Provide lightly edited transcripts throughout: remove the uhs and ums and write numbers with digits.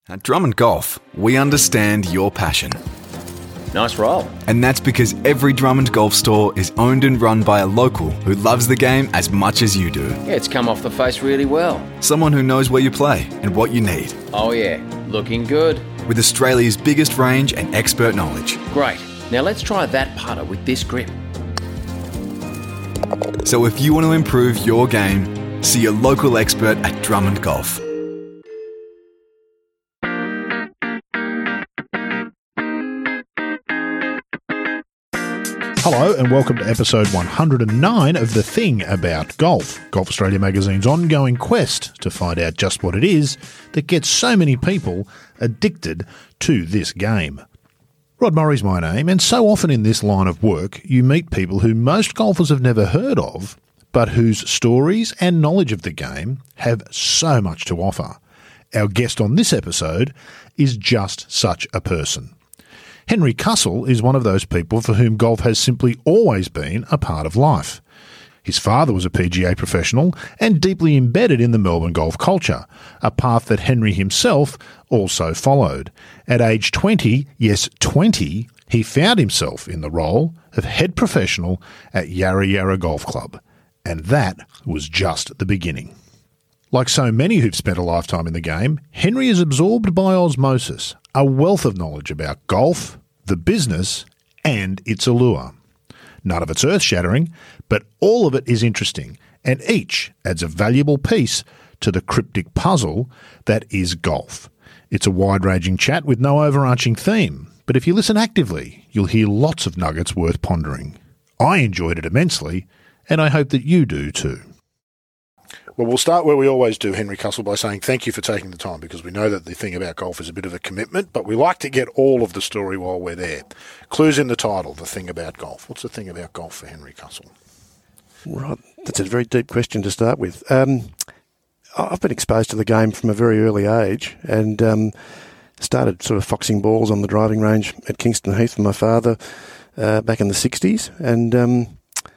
At Drummond Golf, we understand your passion. Nice roll. And that's because every Drummond Golf store is owned and run by a local who loves the game as much as you do. Yeah, it's come off the face really well. Someone who knows where you play and what you need. Oh yeah, looking good. With Australia's biggest range and expert knowledge. Great. Now let's try that putter with this grip. So if you want to improve your game, see a local expert at Drummond Golf. Hello and welcome to episode 109 of The Thing About Golf, Golf Australia magazine's ongoing quest to find out just what it is that gets so many people addicted to this game. Rod Murray's my name, and so often in this line of work you meet people who most golfers have never heard of, but whose stories and knowledge of the game have so much to offer. Our guest on this episode is just such a person. Henry Cussell is one of those people for whom golf has simply always been a part of life. His father was a PGA professional and deeply embedded in the Melbourne golf culture, a path that Henry himself also followed. At age 20, yes 20, he found himself in the role of head professional at Yarra Yarra Golf Club. And that was just the beginning. Like so many who've spent a lifetime in the game, Henry is absorbed by osmosis, a wealth of knowledge about golf, the business, and its allure. None of it's earth-shattering, but all of it is interesting, and each adds a valuable piece to the cryptic puzzle that is golf. It's a wide-ranging chat with no overarching theme, but if you listen actively, you'll hear lots of nuggets worth pondering. I enjoyed it immensely, and I hope that you do too. Well, we'll start where we always do, Henry Cussell, by saying thank you for taking the time, because we know that the thing about golf is a bit of a commitment, but we like to get all of the story while we're there. Clues in the title, the thing about golf. What's the thing about golf for Henry Cussell? Right, that's a very deep question to start with. I've been exposed to the game from a very early age and started sort of foxing balls on the driving range at Kingston Heath with my father back in the 60s. And,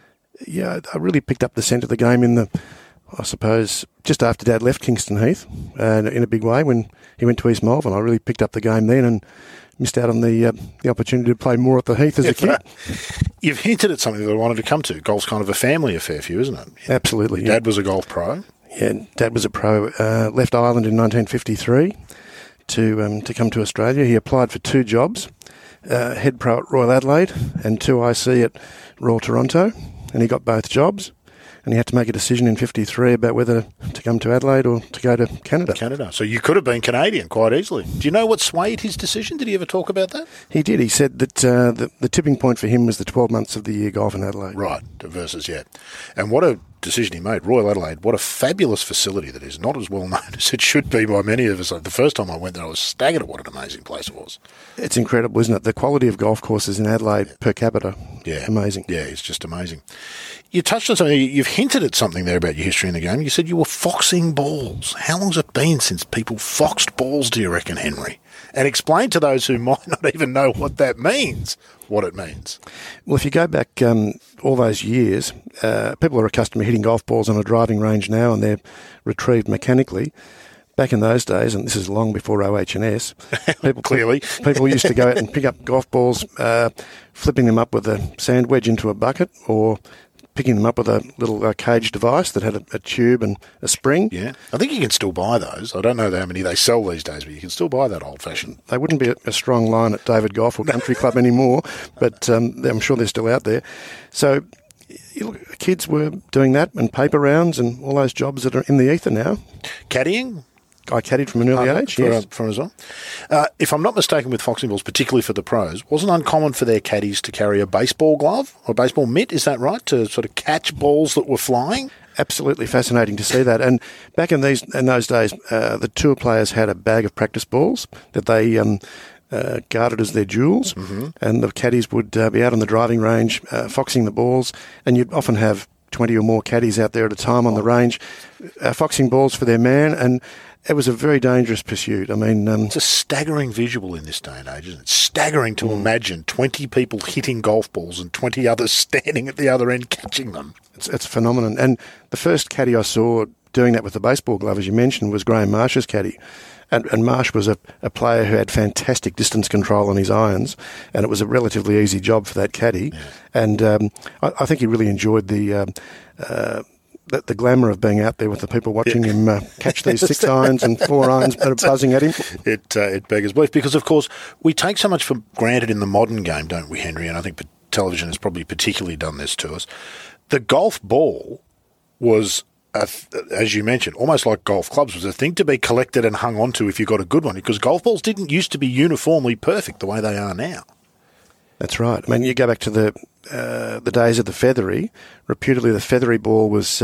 I really picked up the scent of the game I suppose, just after Dad left Kingston Heath, in a big way, when he went to East Malvern. I really picked up the game then and missed out on the opportunity to play more at the Heath as a kid. You've hinted at something that I wanted to come to. Golf's kind of a family affair for you, isn't it? Absolutely. Your dad was a golf pro. Yeah, Dad was a pro. Left Ireland in 1953 to come to Australia. He applied for two jobs, head pro at Royal Adelaide and 2IC at Royal Toronto, and he got both jobs. And he had to make a decision in 53 about whether to come to Adelaide or to go to Canada. So you could have been Canadian quite easily. Do you know what swayed his decision? Did he ever talk about that? He did. He said that the tipping point for him was the 12 months of the year golf in Adelaide. Right, versus, yeah. And what a decision he made. Royal Adelaide, what a fabulous facility that is. Not as well known as it should be by many of us. The first time I went there, I was staggered at what an amazing place it was. It's incredible, isn't it? The quality of golf courses in Adelaide per capita, amazing. Yeah, it's just amazing. You touched on something, you've hinted at something there about your history in the game. You said you were foxing balls. How long's it been since people foxed balls, do you reckon, Henry? And explain to those who might not even know what that means, what it means. Well, if you go back all those years, people are accustomed to hitting golf balls on a driving range now and they're retrieved mechanically. Back in those days, and this is long before OH&S, people used to go out and pick up golf balls, flipping them up with a sand wedge into a bucket or picking them up with a little cage device that had a tube and a spring. Yeah, I think you can still buy those. I don't know how many they sell these days, but you can still buy that old-fashioned. They wouldn't be a strong line at David Golf or Country Club anymore, but I'm sure they're still out there. So kids were doing that and paper rounds and all those jobs that are in the ether now. Caddying? I caddied from an early age, yes. From as well. If I'm not mistaken with foxing balls, particularly for the pros, wasn't uncommon for their caddies to carry a baseball glove or a baseball mitt, is that right, to sort of catch balls that were flying? Absolutely fascinating to see that. And back in those days, the tour players had a bag of practice balls that they guarded as their jewels, and the caddies would be out on the driving range foxing the balls, and you'd often have 20 or more caddies out there at a time on the range foxing balls for their man, and it was a very dangerous pursuit. I mean, it's a staggering visual in this day and age, isn't it? Staggering to imagine 20 people hitting golf balls and 20 others standing at the other end catching them. It's a phenomenon. And the first caddy I saw doing that with the baseball glove, as you mentioned, was Graham Marsh's caddy. And Marsh was a player who had fantastic distance control on his irons, and it was a relatively easy job for that caddy. Yeah. And I think he really enjoyed the glamour of being out there with the people watching him catch these 6 irons and 4 irons buzzing at him. It beggars belief, because, of course, we take so much for granted in the modern game, don't we, Henry? And I think television has probably particularly done this to us. The golf ball was, as you mentioned, almost like golf clubs, was a thing to be collected and hung onto if you got a good one, because golf balls didn't used to be uniformly perfect the way they are now. That's right. I mean, you go back to the days of the feathery. Reputedly, the feathery ball was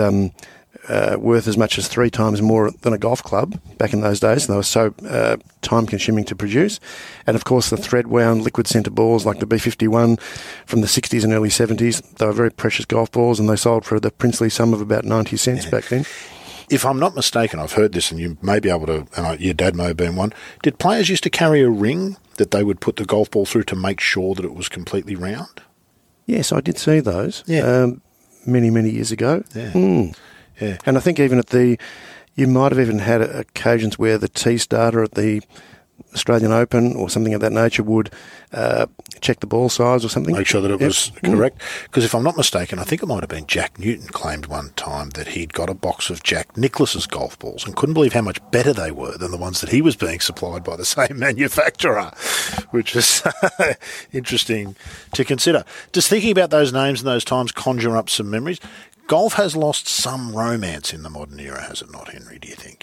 worth as much as 3 times more than a golf club back in those days. They were so time-consuming to produce. And, of course, the thread-wound liquid centre balls like the B51 from the 60s and early 70s, they were very precious golf balls, and they sold for the princely sum of about 90 cents back then. If I'm not mistaken, I've heard this, and you may be able to, and your dad may have been one, did players used to carry a ring that they would put the golf ball through to make sure that it was completely round? Yes, I did see those many, many years ago. Yeah. Yeah. And I think even you might have even had occasions where the tee starter at the Australian Open or something of that nature would check the ball size or something. Make sure that it was correct. Because if I'm not mistaken, I think it might have been Jack Newton claimed one time that he'd got a box of Jack Nicklaus's golf balls and couldn't believe how much better they were than the ones that he was being supplied by the same manufacturer, which is interesting to consider. Just thinking about those names and those times conjure up some memories. Golf has lost some romance in the modern era, has it not, Henry, do you think?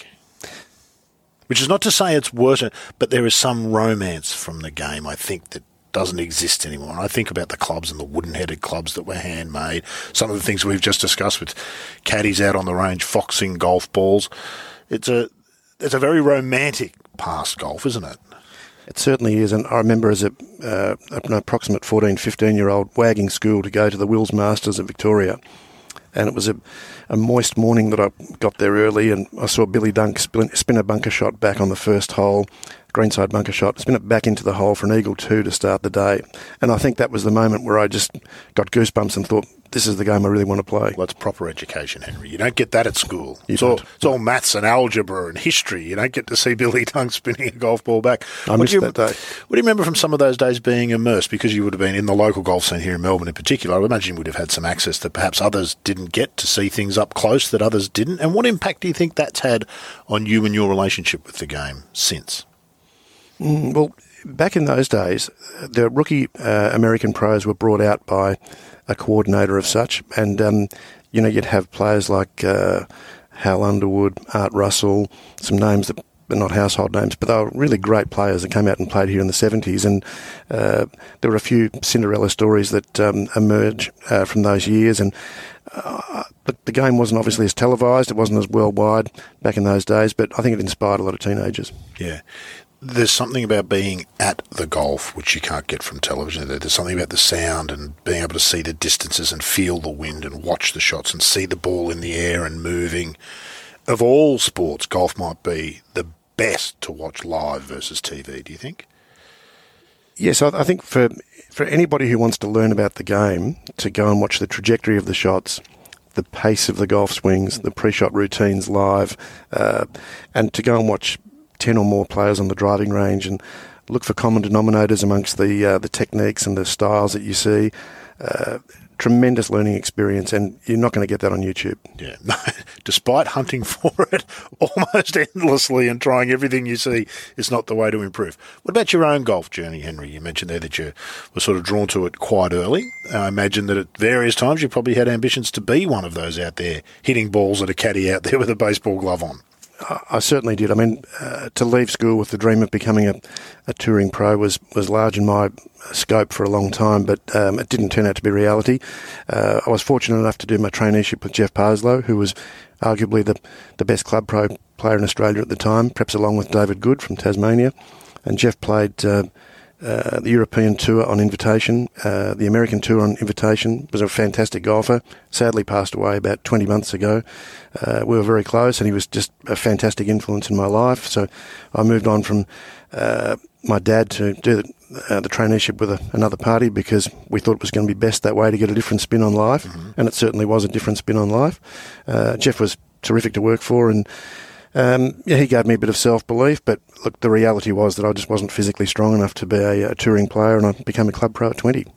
Which is not to say it's worse, but there is some romance from the game, I think, that doesn't exist anymore. And I think about the clubs and the wooden-headed clubs that were handmade, some of the things we've just discussed with caddies out on the range foxing golf balls. It's a very romantic past golf, isn't it? It certainly is, and I remember as an approximate 14, 15-year-old wagging school to go to the Wills Masters of Victoria. And it was a moist morning that I got there early, and I saw Billy Dunk spin a bunker shot back on the first hole, greenside bunker shot, spin it back into the hole for an eagle 2 to start the day. And I think that was the moment where I just got goosebumps and thought, this is the game I really want to play. Well, it's proper education, Henry. You don't get that at school. It's all maths and algebra and history. You don't get to see Billy Dunk spinning a golf ball back. I missed that day. What do you remember from some of those days being immersed? Because you would have been in the local golf scene here in Melbourne in particular. I would imagine you would have had some access that perhaps others didn't get to see things up close that others didn't. And what impact do you think that's had on you and your relationship with the game since? Well, back in those days, the rookie American pros were brought out by a coordinator of such, and you'd have players like Hal Underwood, Art Russell, some names that are not household names, but they were really great players that came out and played here in the 70s, and there were a few Cinderella stories that emerge from those years, and the game wasn't obviously as televised, it wasn't as worldwide back in those days, but I think it inspired a lot of teenagers. Yeah. There's something about being at the golf, which you can't get from television. There's something about the sound and being able to see the distances and feel the wind and watch the shots and see the ball in the air and moving. Of all sports, golf might be the best to watch live versus TV, do you think? Yes, I think for anybody who wants to learn about the game, to go and watch the trajectory of the shots, the pace of the golf swings, the pre-shot routines live, and to go and watch 10 or more players on the driving range and look for common denominators amongst the techniques and the styles that you see. Tremendous learning experience, and you're not going to get that on YouTube. Yeah, despite hunting for it almost endlessly and trying everything you see, it's not the way to improve. What about your own golf journey, Henry? You mentioned there that you were sort of drawn to it quite early. I imagine that at various times you probably had ambitions to be one of those out there hitting balls at a caddy out there with a baseball glove on. I certainly did. I mean, to leave school with the dream of becoming a touring pro was large in my scope for a long time, but it didn't turn out to be reality. I was fortunate enough to do my traineeship with Jeff Parslow, who was arguably the best club pro player in Australia at the time, perhaps along with David Good from Tasmania. And Jeff played the European Tour on invitation, the American Tour on invitation, was a fantastic golfer, sadly passed away about 20 months ago. We were very close, and he was just a fantastic influence in my life. So I moved on from my dad to do the traineeship with another party, because we thought it was going to be best that way to get a different spin on life, and it certainly was a different spin on life. Jeff was terrific to work for, and He gave me a bit of self-belief, but look, the reality was that I just wasn't physically strong enough to be a touring player, and I became a club pro at 20.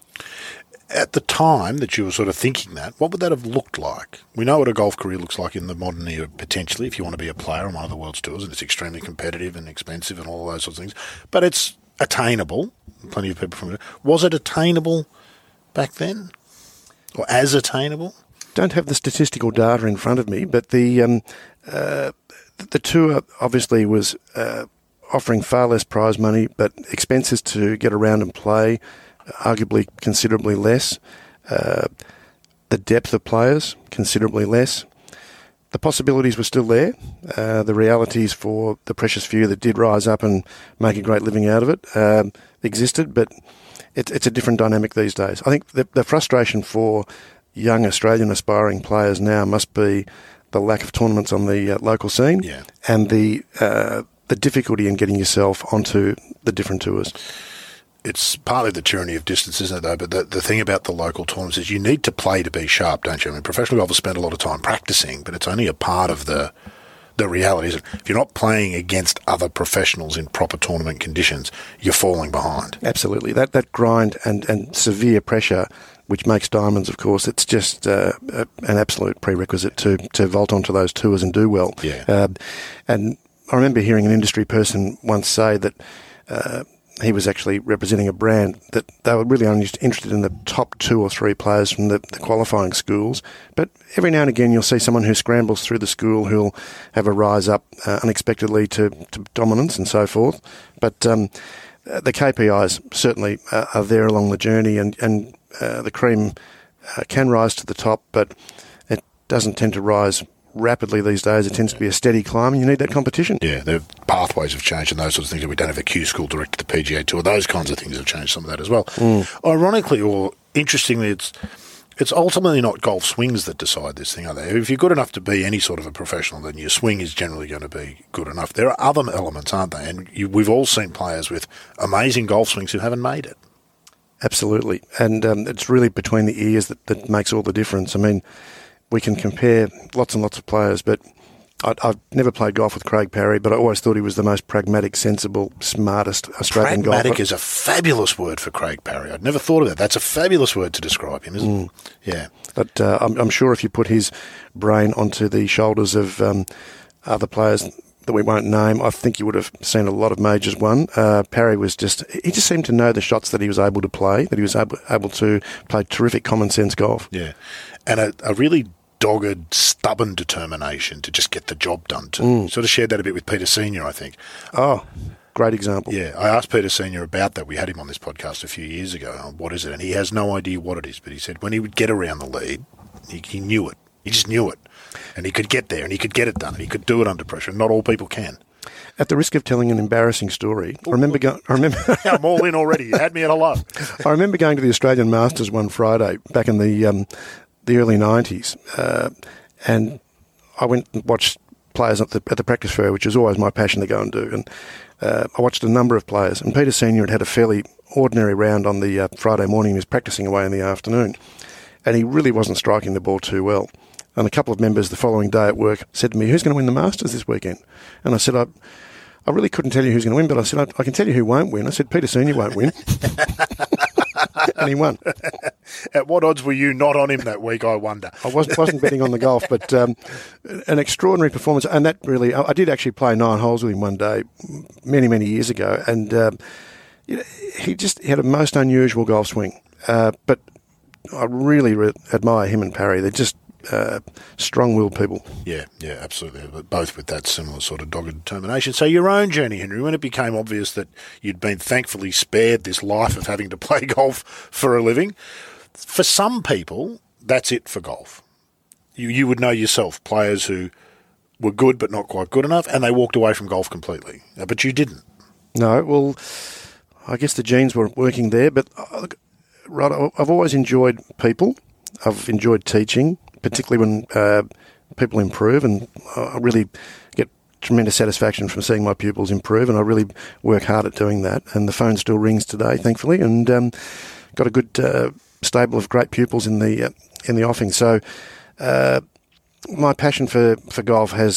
At the time that you were sort of thinking that, what would that have looked like? We know what a golf career looks like in the modern era, potentially, if you want to be a player on one of the world's tours, and it's extremely competitive and expensive and all those sorts of things. But it's attainable. Plenty of people from it. Was it attainable back then? Or as attainable? Don't have the statistical data in front of me, but the tour obviously was offering far less prize money, but expenses to get around and play arguably considerably less. The depth of players considerably less. The possibilities were still there. The realities for the precious few that did rise up and make a great living out of it existed, but it's a different dynamic these days. I think the frustration for young Australian aspiring players now must be the lack of tournaments on the local scene, and the difficulty in getting yourself onto the different tours. It's partly the tyranny of distance, isn't it, though? But the thing about the local tournaments is you need to play to be sharp, don't you? I mean, professional golfers spend a lot of time practicing, but it's only a part of the reality. Is if you're not playing against other professionals in proper tournament conditions, you're falling behind. Absolutely. That grind and severe pressure, which makes diamonds, of course, it's just an absolute prerequisite to vault onto those tours and do well. Yeah. And I remember hearing an industry person once say that he was actually representing a brand that they were really only interested in the top 2 or 3 players from the qualifying schools. But every now and again you'll see someone who scrambles through the school who'll have a rise up unexpectedly to dominance and so forth. But the KPIs certainly are there along the journey, and the cream can rise to the top, but it doesn't tend to rise rapidly these days. It tends to be a steady climb, and you need that competition. Yeah, the pathways have changed and those sorts of things. We don't have a Q school direct to the PGA Tour. Those kinds of things have changed some of that as well. Ironically or interestingly, it's ultimately not golf swings that decide this thing, are they? If you're good enough to be any sort of a professional, then your swing is generally going to be good enough. There are other elements, aren't they? And we've all seen players with amazing golf swings who haven't made it. Absolutely. And it's really between the ears that makes all the difference. I mean, we can compare lots and lots of players, but I've never played golf with Craig Parry, but I always thought he was the most pragmatic, sensible, smartest Australian golfer. Pragmatic is a fabulous word for Craig Parry. I'd never thought of that. That's a fabulous word to describe him, isn't it? Yeah. But I'm sure if you put his brain onto the shoulders of other players that we won't name, I think you would have seen a lot of majors won. Parry he just seemed to know the shots that he was able to play, that he was able to play terrific common sense golf. Yeah. And a really dogged, stubborn determination to just get the job done too. Sort of shared that a bit with Peter Senior, I think. Oh, great example. Yeah, I asked Peter Senior about that. We had him on this podcast a few years ago. What is it? And he has no idea what it is, but he said when he would get around the lead, he knew it. He just knew it. And he could get there and he could get it done and he could do it under pressure. Not all people can. At the risk of telling an embarrassing story, I remember I'm all in already. You had me at hello. I remember going to the Australian Masters one Friday back in the early 90s, and I went and watched players at the practice fair, which is always my passion to go and do. And I watched a number of players, and Peter Senior had a fairly ordinary round on the Friday morning. He was practicing away in the afternoon, and he really wasn't striking the ball too well. And a couple of members the following day at work said to me, "Who's going to win the Masters this weekend?" And I said, I really couldn't tell you who's going to win, but I said, I can tell you who won't win. I said, Peter Senior won't win. And he won. At what odds were you not on him that week, I wonder? I wasn't betting on the golf, but an extraordinary performance. And that really, I did actually play 9 holes with him one day, many, many years ago. And he had a most unusual golf swing. But I really admire him and Parry. They're just strong-willed people. Yeah, absolutely. But both with that similar sort of dogged determination. So your own journey, Henry, when it became obvious that you'd been thankfully spared this life of having to play golf for a living, for some people, that's it for golf. You would know yourself, players who were good but not quite good enough, and they walked away from golf completely. But you didn't. No, well, I guess the genes were working there, but right, I've always enjoyed people. I've enjoyed teaching, particularly when people improve, and I really get tremendous satisfaction from seeing my pupils improve, and I really work hard at doing that. And the phone still rings today, thankfully, and got a good stable of great pupils in the offing. So my passion for golf has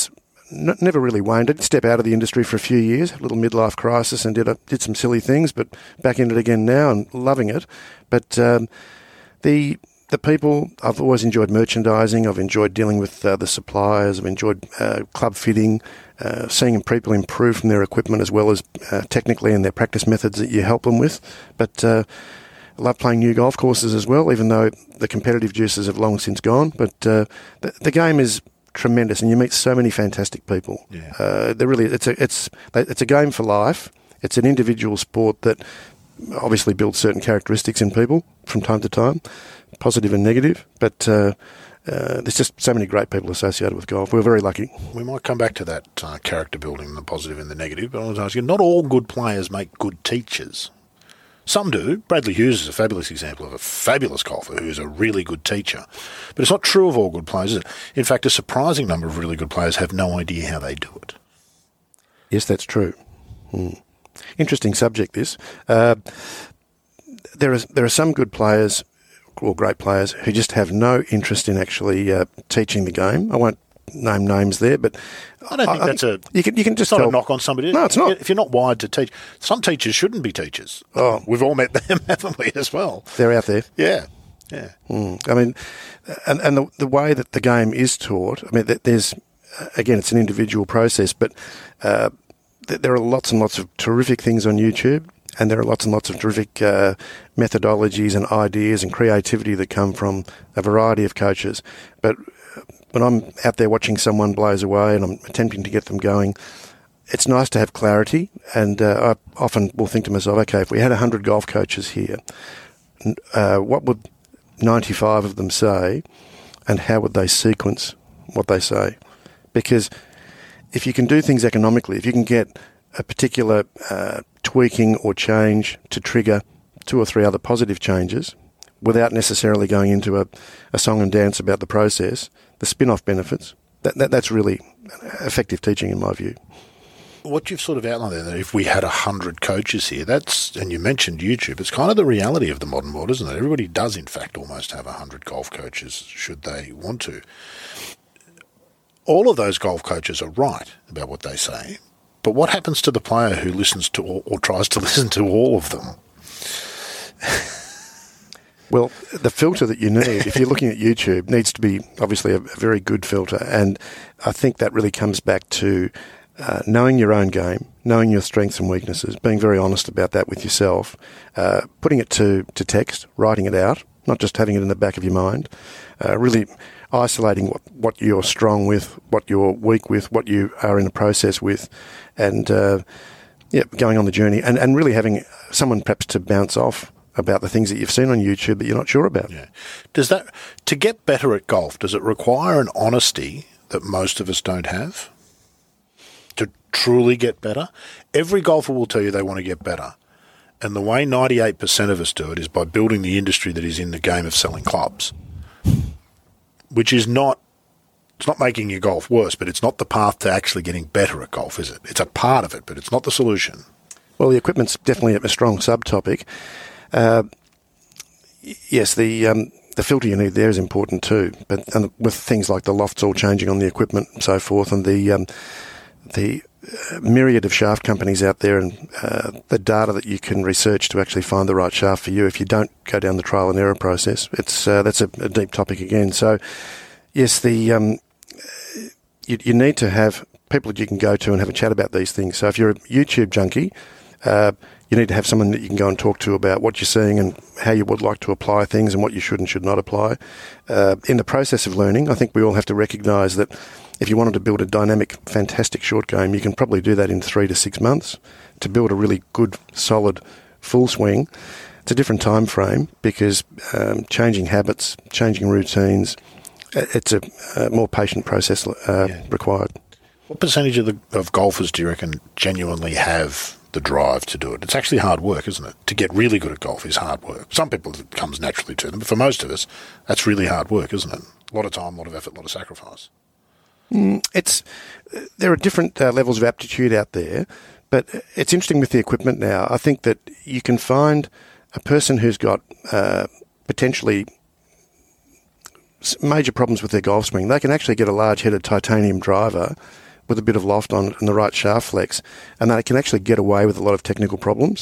never really waned. I did step out of the industry for a few years, had a little midlife crisis, and did some silly things, but back in it again now and loving it. But the people, I've always enjoyed merchandising. I've enjoyed dealing with the suppliers. I've enjoyed club fitting, seeing people improve from their equipment as well as technically and their practice methods that you help them with. But I love playing new golf courses as well, even though the competitive juices have long since gone. But the game is tremendous, and you meet so many fantastic people. Yeah. It's a game for life. It's an individual sport that obviously builds certain characteristics in people from time to time, positive and negative. But there's just so many great people associated with golf. We're very lucky. We might come back to that character building, the positive and the negative, but I was asking, not all good players make good teachers. Some do. Bradley Hughes is a fabulous example of a fabulous golfer who is a really good teacher. But it's not true of all good players, is it? In fact, a surprising number of really good players have no idea how they do it. Yes, that's true. Interesting subject, this. There are some good players or great players who just have no interest in actually teaching the game. I won't name names there, but I don't think that's you can just not tell, a knock on somebody. No, it's not. If you're not wired to teach, some teachers shouldn't be teachers. Oh. We've all met them, haven't we, as well? They're out there. Yeah. I mean, and the way that the game is taught, I mean, there's, again, it's an individual process, but there are lots and lots of terrific things on YouTube, and there are lots and lots of terrific methodologies and ideas and creativity that come from a variety of coaches. But when I'm out there watching someone blaze away and I'm attempting to get them going, it's nice to have clarity. And I often will think to myself, okay, if we had 100 golf coaches here, what would 95 of them say, and how would they sequence what they say? Because if you can do things economically, if you can get a particular tweaking or change to trigger 2 or 3 other positive changes without necessarily going into a song and dance about the process, the spin-off benefits, that's really effective teaching in my view. What you've sort of outlined there, that if we had 100 coaches here, and you mentioned YouTube, it's kind of the reality of the modern world, isn't it? Everybody does, in fact, almost have 100 golf coaches should they want to. All of those golf coaches are right about what they say, but what happens to the player who listens to or tries to listen to all of them? Well, the filter that you need, if you're looking at YouTube, needs to be obviously a very good filter. And I think that really comes back to knowing your own game, knowing your strengths and weaknesses, being very honest about that with yourself, putting it to text, writing it out, not just having it in the back of your mind, really isolating what you're strong with, what you're weak with, what you are in the process with, and going on the journey and really having someone perhaps to bounce off about the things that you've seen on YouTube that you're not sure about. Yeah. To get better at golf, does it require an honesty that most of us don't have? To truly get better? Every golfer will tell you they want to get better. And the way 98% of us do it is by building the industry that is in the game of selling clubs, which is not, it's not making your golf worse, but it's not the path to actually getting better at golf, is it? It's a part of it, but it's not the solution. Well, the equipment's definitely a strong subtopic. Yes, the filter you need there is important too, and with things like the lofts all changing on the equipment and so forth, and the myriad of shaft companies out there, and the data that you can research to actually find the right shaft for you if you don't go down the trial and error process, that's a deep topic again. So, yes, you need to have people that you can go to and have a chat about these things. So if you're a YouTube junkie, you need to have someone that you can go and talk to about what you're seeing and how you would like to apply things and what you should and should not apply. In the process of learning, I think we all have to recognise that if you wanted to build a dynamic, fantastic short game, you can probably do that in 3 to 6 months. To build a really good, solid, full swing, it's a different time frame because changing habits, changing routines, it's a more patient process required. What percentage of golfers do you reckon genuinely have the drive to do it? It's actually hard work, isn't it? To get really good at golf is hard work. Some people, it comes naturally to them, but for most of us, that's really hard work, isn't it? A lot of time, a lot of effort, a lot of sacrifice. There are different levels of aptitude out there, but it's interesting with the equipment now. I think that you can find a person who's got potentially major problems with their golf swing. They can actually get a large-headed titanium driver with a bit of loft on it and the right shaft flex, and they can actually get away with a lot of technical problems.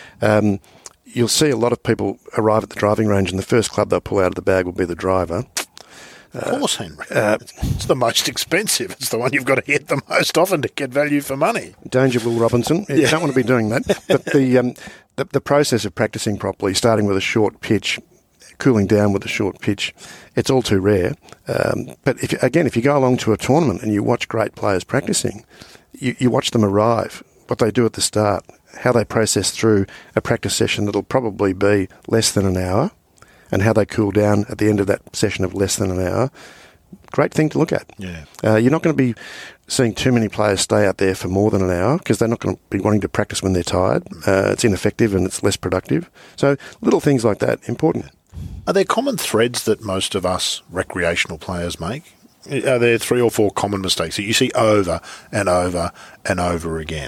You'll see a lot of people arrive at the driving range and the first club they'll pull out of the bag will be the driver. Of course, Henry. It's the most expensive. It's the one you've got to hit the most often to get value for money. Danger, Will Robinson. You don't want to be doing that. But the process of practicing properly, starting with a short pitch, cooling down with a short pitch, it's all too rare. But if you go along to a tournament and you watch great players practicing, you watch them arrive, what they do at the start, how they process through a practice session that'll probably be less than an hour, and how they cool down at the end of that session of less than an hour. Great thing to look at. Yeah. You're not going to be seeing too many players stay out there for more than an hour because they're not going to be wanting to practice when they're tired. It's ineffective and it's less productive. So little things like that, important. Are there common threads that most of us recreational players make? Are there 3 or 4 common mistakes that you see over and over and over again?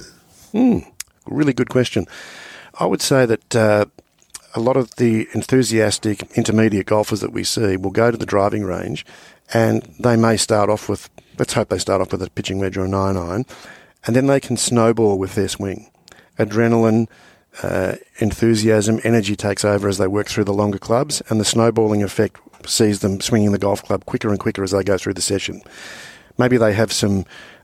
Really good question. I would say that a lot of the enthusiastic intermediate golfers that we see will go to the driving range and they may start off with, let's hope they start off with a pitching wedge or a 9-iron, and then they can snowball with their swing. Adrenaline, enthusiasm, energy takes over as they work through the longer clubs, and the snowballing effect sees them swinging the golf club quicker and quicker as they go through the session. Maybe they have some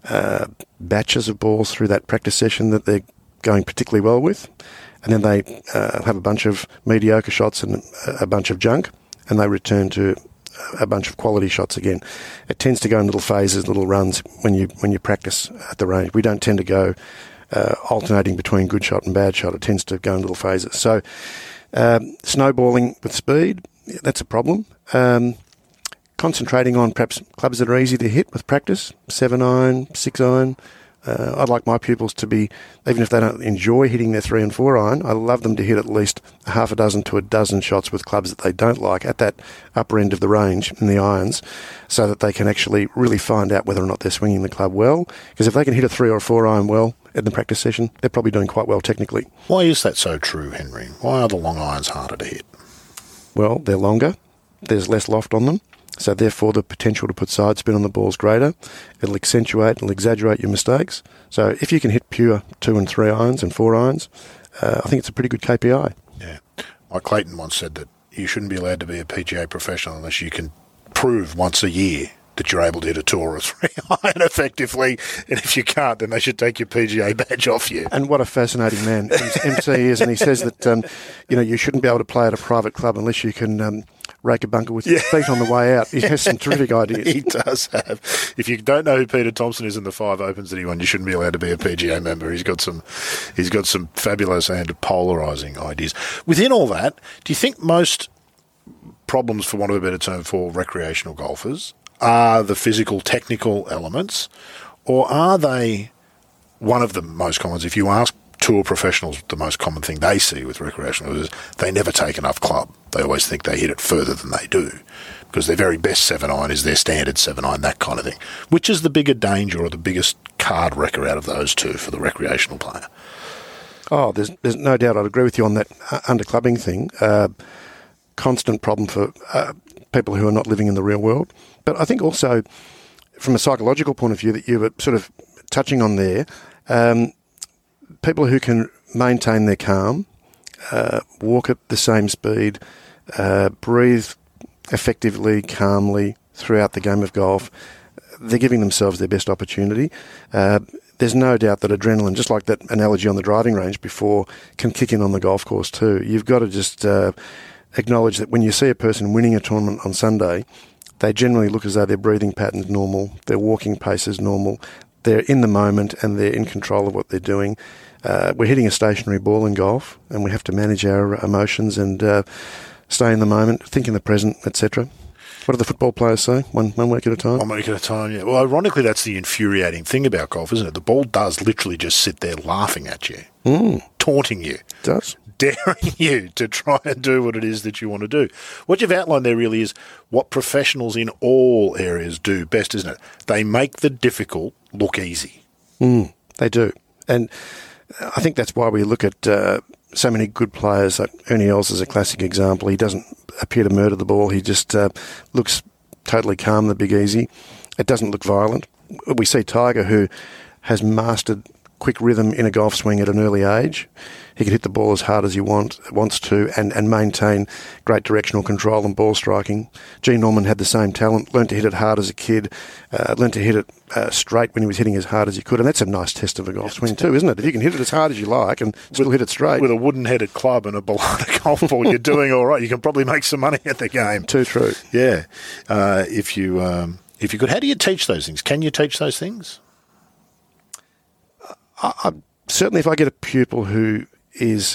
batches of balls through that practice session that they're going particularly well with, and then they have a bunch of mediocre shots and a bunch of junk, and they return to a bunch of quality shots again. It tends to go in little phases, little runs when you practice at the range. We don't tend to go alternating between good shot and bad shot. It tends to go in little phases. So snowballing with speed, that's a problem. Concentrating on perhaps clubs that are easy to hit with practice, 7-iron, 6-iron. I'd like my pupils to be, even if they don't enjoy hitting their 3 and 4-iron, I love them to hit at least half a dozen to a dozen shots with clubs that they don't like at that upper end of the range in the irons, so that they can actually really find out whether or not they're swinging the club well. Because if they can hit a 3 or a 4-iron well in the practice session, they're probably doing quite well technically. Why is that so true, Henry? Why are the long irons harder to hit? Well, they're longer, there's less loft on them, so therefore the potential to put side spin on the ball is greater. It'll accentuate, it'll exaggerate your mistakes. So if you can hit pure 2 and 3 irons and 4 irons, I think it's a pretty good KPI. Yeah. Mike Clayton once said that you shouldn't be allowed to be a PGA professional unless you can prove once a year that you're able to hit a 2 or a 3 iron effectively, and if you can't, then they should take your PGA badge off you. And what a fascinating man MC is, and he says that you shouldn't be able to play at a private club unless you can rake a bunker with your feet on the way out. He has some terrific ideas. He does have. If you don't know who Peter Thompson is in the 5 Opens that he won, you shouldn't be allowed to be a PGA member. He's got some fabulous and polarising ideas. Within all that, do you think most problems, for want of a better term, for recreational golfers are the physical, technical elements, or are they one of the most common? If you ask tour professionals, the most common thing they see with recreational is they never take enough club. They always think they hit it further than they do because their very best 7-iron is their standard 7-iron, that kind of thing. Which is the bigger danger or the biggest card wrecker out of those two for the recreational player? Oh, there's no doubt. I'd agree with you on that underclubbing thing. Constant problem for people who are not living in the real world. But I think also from a psychological point of view that you were sort of touching on there, people who can maintain their calm, walk at the same speed, breathe effectively, calmly throughout the game of golf, they're giving themselves their best opportunity. There's no doubt that adrenaline, just like that analogy on the driving range before, can kick in on the golf course too. You've got to just acknowledge that when you see a person winning a tournament on Sunday, they generally look as though their breathing pattern's normal, their walking pace is normal, they're in the moment and they're in control of what they're doing. We're hitting a stationary ball in golf, and we have to manage our emotions and stay in the moment, think in the present, etc. What do the football players say? One week at a time? 1 week at a time, yeah. Well, ironically, that's the infuriating thing about golf, isn't it? The ball does literally just sit there laughing at you, taunting you. It does. Daring you to try and do what it is that you want to do. What you've outlined there really is what professionals in all areas do best, isn't it? They make the difficult look easy. They do. And I think that's why we look at so many good players. Like Ernie Els is a classic example. He doesn't appear to murder the ball. He just looks totally calm, the big easy. It doesn't look violent. we see Tiger, who has mastered quick rhythm in a golf swing at an early age. He can hit the ball as hard as he wants to and maintain great directional control and ball striking. Gene Norman had the same talent, learned to hit it hard as a kid, learned to hit it straight when he was hitting as hard as he could. And that's a nice test of a golf swing too, isn't it? If you can hit it as hard as you like and still hit it straight. With a wooden-headed club and a balloon golf ball, you're doing all right. You can probably make some money at the game. Too true. Yeah. If you could, how do you teach those things? Can you teach those things? Certainly if I get a pupil who is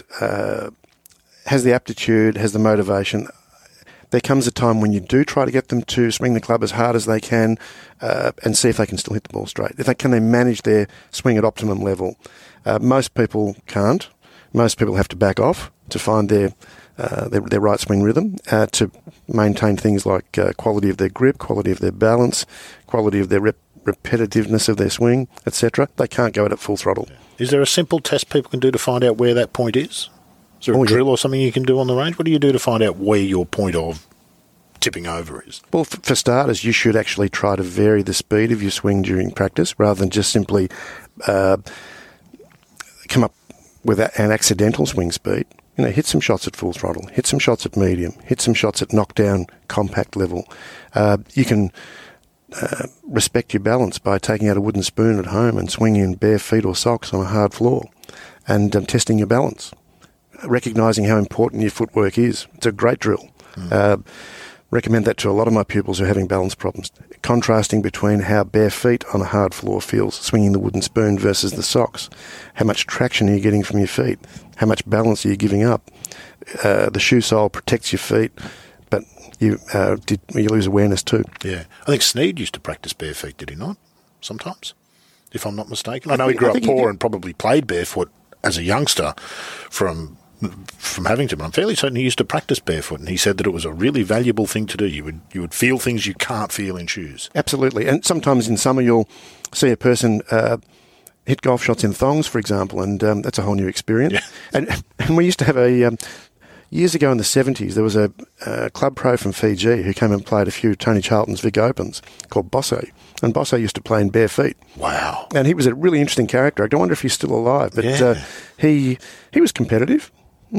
has the aptitude, has the motivation, there comes a time when you do try to get them to swing the club as hard as they can and see if they can still hit the ball straight. Can they manage their swing at optimum level? Most people can't. Most people have to back off to find their right swing rhythm, to maintain things like quality of their grip, quality of their balance, quality of their repetitiveness of their swing, etc. They can't go at full throttle. Is there a simple test people can do to find out where that point is? Is there a drill or something you can do on the range? What do you do to find out where your point of tipping over is? Well, for starters, you should actually try to vary the speed of your swing during practice rather than just simply come up with an accidental swing speed. Hit some shots at full throttle, hit some shots at medium, hit some shots at knockdown compact level. You can respect your balance by taking out a wooden spoon at home and swinging in bare feet or socks on a hard floor and testing your balance, recognising how important your footwork is. It's a great drill. Recommend that to a lot of my pupils who are having balance problems, contrasting between how bare feet on a hard floor feels swinging the wooden spoon versus the socks. How much traction are you getting from your feet? How much balance are you giving up? The shoe sole protects your feet, but you lose awareness too. Yeah. I think Snead used to practice bare feet, did he not? Sometimes, if I'm not mistaken. I know he grew up poor and probably played barefoot as a youngster from Havington, but I'm fairly certain he used to practice barefoot, and he said that it was a really valuable thing to do. You would feel things you can't feel in shoes. Absolutely. And sometimes in summer you'll see a person hit golf shots in thongs, for example, and that's a whole new experience. Yeah. And we used to have years ago in the 70s, there was a club pro from Fiji who came and played a few Tony Charlton's Vic Opens called Bosso. And Bosso used to play in bare feet. Wow. And he was a really interesting character. I wonder if he's still alive. But he was competitive.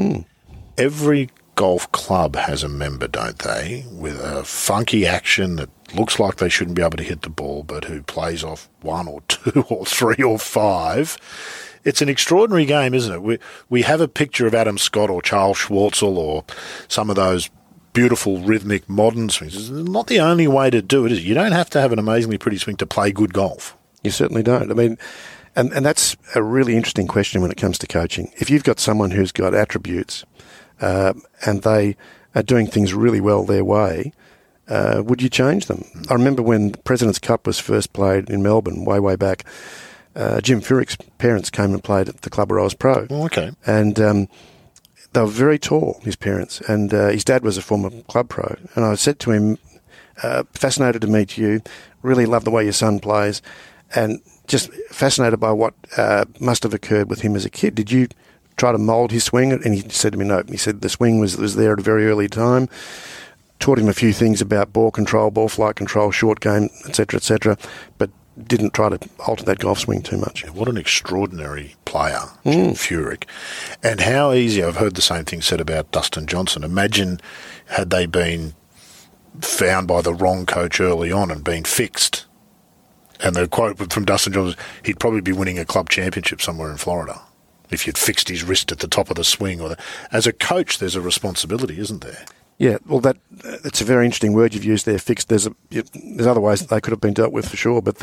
Every golf club has a member, don't they, with a funky action that looks like they shouldn't be able to hit the ball, but who plays off 1 or 2 or 3 or 5. It's an extraordinary game, isn't it? We have a picture of Adam Scott or Charles Schwartzel or some of those beautiful rhythmic modern swings. It's not the only way to do it, is it? You don't have to have an amazingly pretty swing to play good golf. You certainly don't. I mean, and that's a really interesting question when it comes to coaching. If you've got someone who's got attributes and they are doing things really well their way, would you change them? I remember when the President's Cup was first played in Melbourne way back, Jim Furyk's parents came and played at the club where I was pro. Oh, okay. And they were very tall, his parents, and his dad was a former club pro. And I said to him, fascinated to meet you, really love the way your son plays, and just fascinated by what must have occurred with him as a kid. Did you try to mould his swing? And he said to me, no. He said the swing was there at a very early time. Taught him a few things about ball control, ball flight control, short game, etc., but didn't try to alter that golf swing too much. What an extraordinary player, Jim Furyk. And how easy, I've heard the same thing said about Dustin Johnson. Imagine had they been found by the wrong coach early on and been fixed. And the quote from Dustin Johnson, he'd probably be winning a club championship somewhere in Florida if you'd fixed his wrist at the top of the swing. As a coach, there's a responsibility, isn't there? Yeah, well, that's a very interesting word you've used there, fixed. There's other ways that they could have been dealt with for sure, but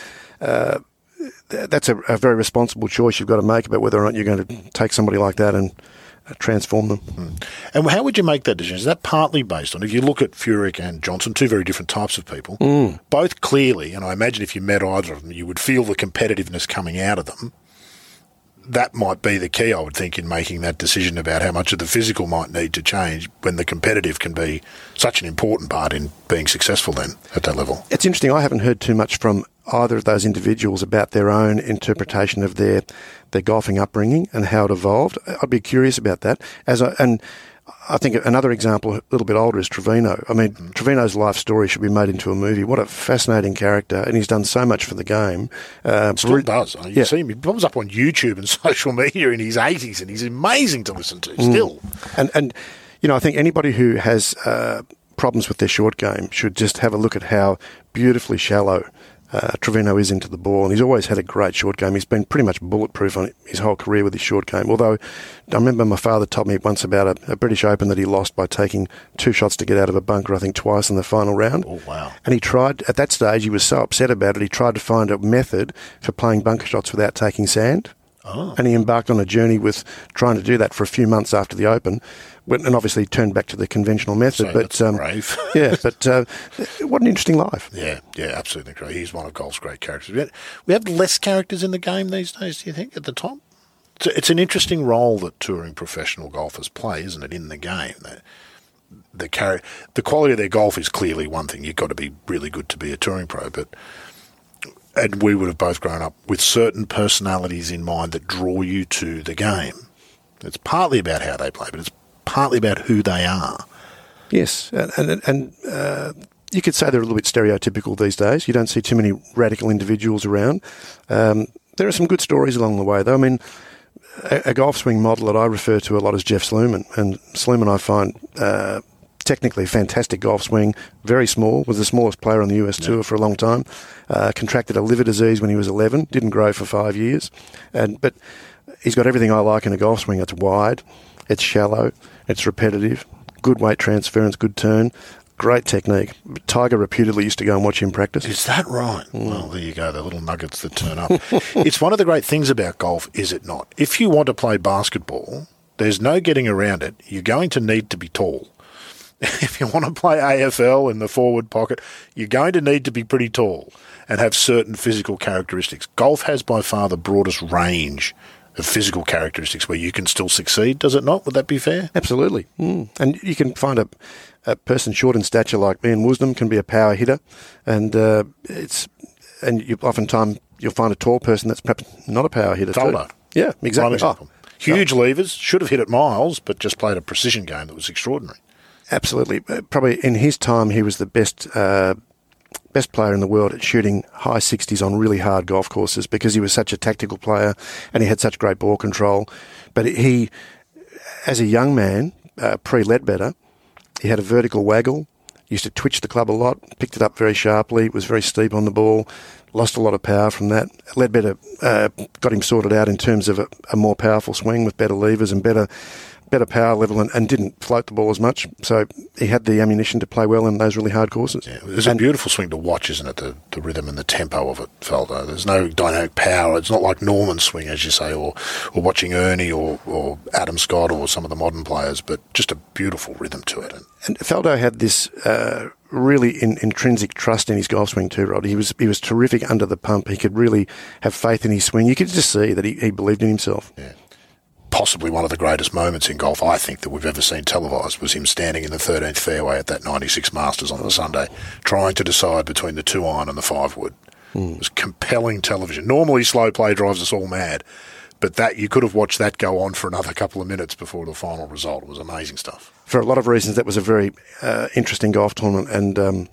that's a very responsible choice you've got to make about whether or not you're going to take somebody like that and transform them. And how would you make that decision? Is that partly based on, if you look at Furyk and Johnson, two very different types of people, both clearly, and I imagine if you met either of them, you would feel the competitiveness coming out of them. That might be the key, I would think, in making that decision about how much of the physical might need to change when the competitive can be such an important part in being successful then at that level. It's interesting. I haven't heard too much from either of those individuals about their own interpretation of their golfing upbringing and how it evolved. I'd be curious about that. And I think another example, a little bit older, is Trevino. I mean, Trevino's life story should be made into a movie. What a fascinating character, and he's done so much for the game. Still does. You see him. He comes up on YouTube and social media in his 80s, and he's amazing to listen to still. And you know, I think anybody who has problems with their short game should just have a look at how beautifully shallow Trevino is into the ball, and he's always had a great short game. He's been pretty much bulletproof on his whole career with his short game. Although, I remember my father told me once about a British Open that he lost by taking 2 shots to get out of a bunker, I think twice in the final round. Oh, wow. And he tried, at that stage, he was so upset about it, he tried to find a method for playing bunker shots without taking sand. Oh. And he embarked on a journey with trying to do that for a few months after the Open, and obviously turned back to the conventional method. So but that's brave. Yeah, but what an interesting life. Yeah, absolutely great. He's one of golf's great characters. We have less characters in the game these days, do you think, at the top? It's an interesting role that touring professional golfers play, isn't it, in the game? The quality of their golf is clearly one thing. You've got to be really good to be a touring pro, and we would have both grown up with certain personalities in mind that draw you to the game. It's partly about how they play, but it's partly about who they are. Yes, and you could say they're a little bit stereotypical these days. You don't see too many radical individuals around. There are some good stories along the way, though. I mean, a golf swing model that I refer to a lot is Jeff Sluman, and Sluman I find technically a fantastic golf swing, very small, was the smallest player on the US Tour for a long time, contracted a liver disease when he was 11, didn't grow for 5 years, but he's got everything I like in a golf swing. It's wide, it's shallow, it's repetitive, good weight transference, good turn, great technique. Tiger reputedly used to go and watch him practice. Is that right? Well, there you go, the little nuggets that turn up. It's one of the great things about golf, is it not? If you want to play basketball, there's no getting around it. You're going to need to be tall. If you want to play AFL in the forward pocket, you're going to need to be pretty tall and have certain physical characteristics. Golf has by far the broadest range of physical characteristics where you can still succeed, does it not? Would that be fair? Absolutely. And you can find a person short in stature like Ian Woosnam can be a power hitter, and oftentimes you'll find a tall person that's perhaps not a power hitter Faldo. too. Yeah, exactly. Huge levers, should have hit it miles, but just played a precision game that was extraordinary. Absolutely. Probably in his time, he was the best player in the world at shooting high 60s on really hard golf courses because he was such a tactical player and he had such great ball control. But he, as a young man, pre-Leadbetter, he had a vertical waggle, used to twitch the club a lot, picked it up very sharply, was very steep on the ball, lost a lot of power from that. Leadbetter got him sorted out in terms of a more powerful swing with better levers and better power level and didn't float the ball as much. So he had the ammunition to play well in those really hard courses. Yeah, it's a beautiful swing to watch, isn't it? The rhythm and the tempo of it, Faldo. There's no dynamic power. It's not like Norman's swing, as you say, or watching Ernie or Adam Scott or some of the modern players, but just a beautiful rhythm to it. And Faldo had this really intrinsic trust in his golf swing too, Rod. He was terrific under the pump. He could really have faith in his swing. You could just see that he believed in himself. Yeah. Possibly one of the greatest moments in golf, I think, that we've ever seen televised was him standing in the 13th fairway at that 96 Masters on the Sunday, trying to decide between the 2-iron and the 5-wood. It was compelling television. Normally slow play drives us all mad, but that you could have watched that go on for another couple of minutes before the final result. It was amazing stuff. For a lot of reasons, that was a very interesting golf tournament, and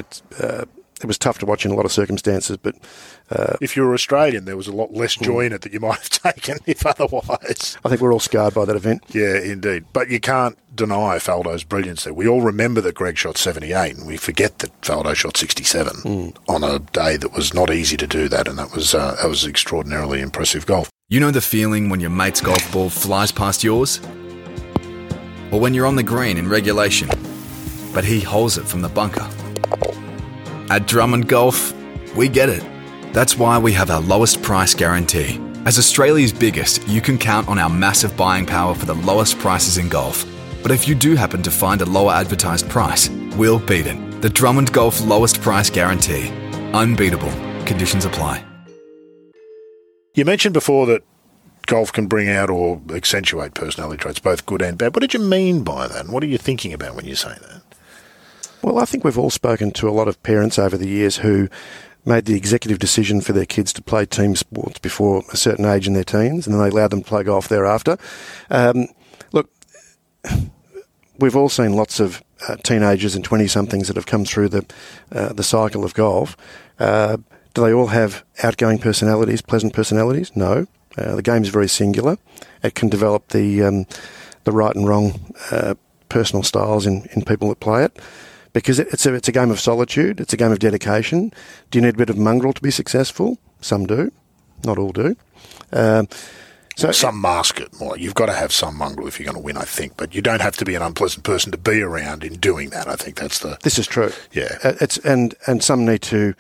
it was tough to watch in a lot of circumstances, but if you were Australian, there was a lot less joy in it that you might have taken if otherwise. I think we're all scarred by that event. Yeah, indeed. But you can't deny Faldo's brilliance there. We all remember that Greg shot 78, and we forget that Faldo shot 67 on a day that was not easy to do that, and that was extraordinarily impressive golf. You know the feeling when your mate's golf ball flies past yours? Or when you're on the green in regulation, but he holds it from the bunker? At Drummond Golf, we get it. That's why we have our lowest price guarantee. As Australia's biggest, you can count on our massive buying power for the lowest prices in golf. But if you do happen to find a lower advertised price, we'll beat it. The Drummond Golf lowest price guarantee. Unbeatable. Conditions apply. You mentioned before that golf can bring out or accentuate personality traits, both good and bad. What did you mean by that? And what are you thinking about when you say that? Well, I think we've all spoken to a lot of parents over the years who made the executive decision for their kids to play team sports before a certain age in their teens, and then they allowed them to play golf thereafter. Look, we've all seen lots of teenagers and 20-somethings that have come through the cycle of golf. Do they all have outgoing personalities, pleasant personalities? No. The game's very singular. It can develop the right and wrong personal styles in people that play it, because it's a game of solitude. It's a game of dedication. Do you need a bit of mongrel to be successful? Some do. Not all do. So some mask it more. You've got to have some mongrel if you're going to win, I think. But you don't have to be an unpleasant person to be around in doing that. I think that's the... This is true. Yeah. And some need to...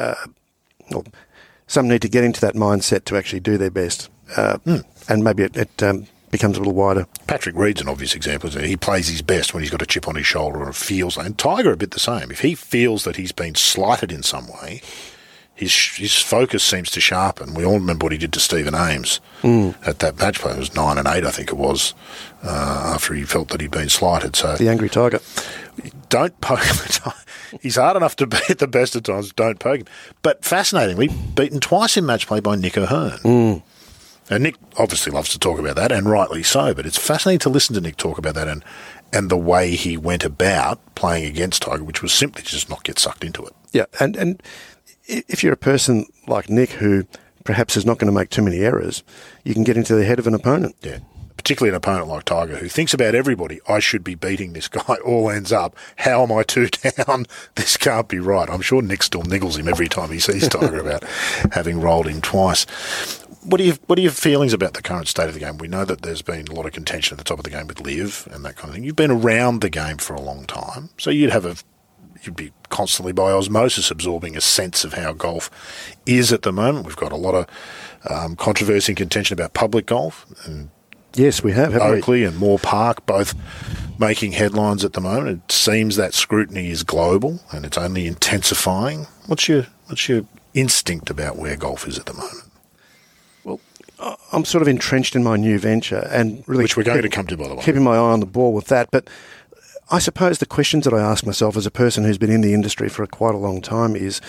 some need to get into that mindset to actually do their best. And maybe it becomes a little wider. Patrick Reed's an obvious example. He plays his best when he's got a chip on his shoulder and feels... And Tiger a bit the same. If he feels that he's been slighted in some way... His focus seems to sharpen. We all remember what he did to Stephen Ames at that match play. It was 9 and 8, I think it was, after he felt that he'd been slighted. So the angry tiger. Don't poke him. He's hard enough to be at the best of times. Don't poke him. But fascinatingly, beaten twice in match play by Nick O'Hearn. And Nick obviously loves to talk about that, and rightly so. But it's fascinating to listen to Nick talk about that and the way he went about playing against Tiger, which was simply to just not get sucked into it. Yeah, and if you're a person like Nick who perhaps is not going to make too many errors, you can get into the head of an opponent. Yeah, particularly an opponent like Tiger who thinks about everybody. I should be beating this guy. All ends up. How am I 2 down? This can't be right. I'm sure Nick still niggles him every time he sees Tiger about having rolled him twice. What are your feelings about the current state of the game? We know that there's been a lot of contention at the top of the game with Liv and that kind of thing. You've been around the game for a long time, so you'd be constantly by osmosis absorbing a sense of how golf is at the moment. We've got a lot of controversy and contention about public golf. And yes, we have, haven't Oakley and Moore Park both making headlines at the moment. It seems that scrutiny is global and it's only intensifying. What's your instinct about where golf is at the moment? Well, I'm sort of entrenched in my new venture and really... Which we're going to come to, by the way. Keeping my eye on the ball with that, but... I suppose the questions that I ask myself as a person who's been in the industry for quite a long time is,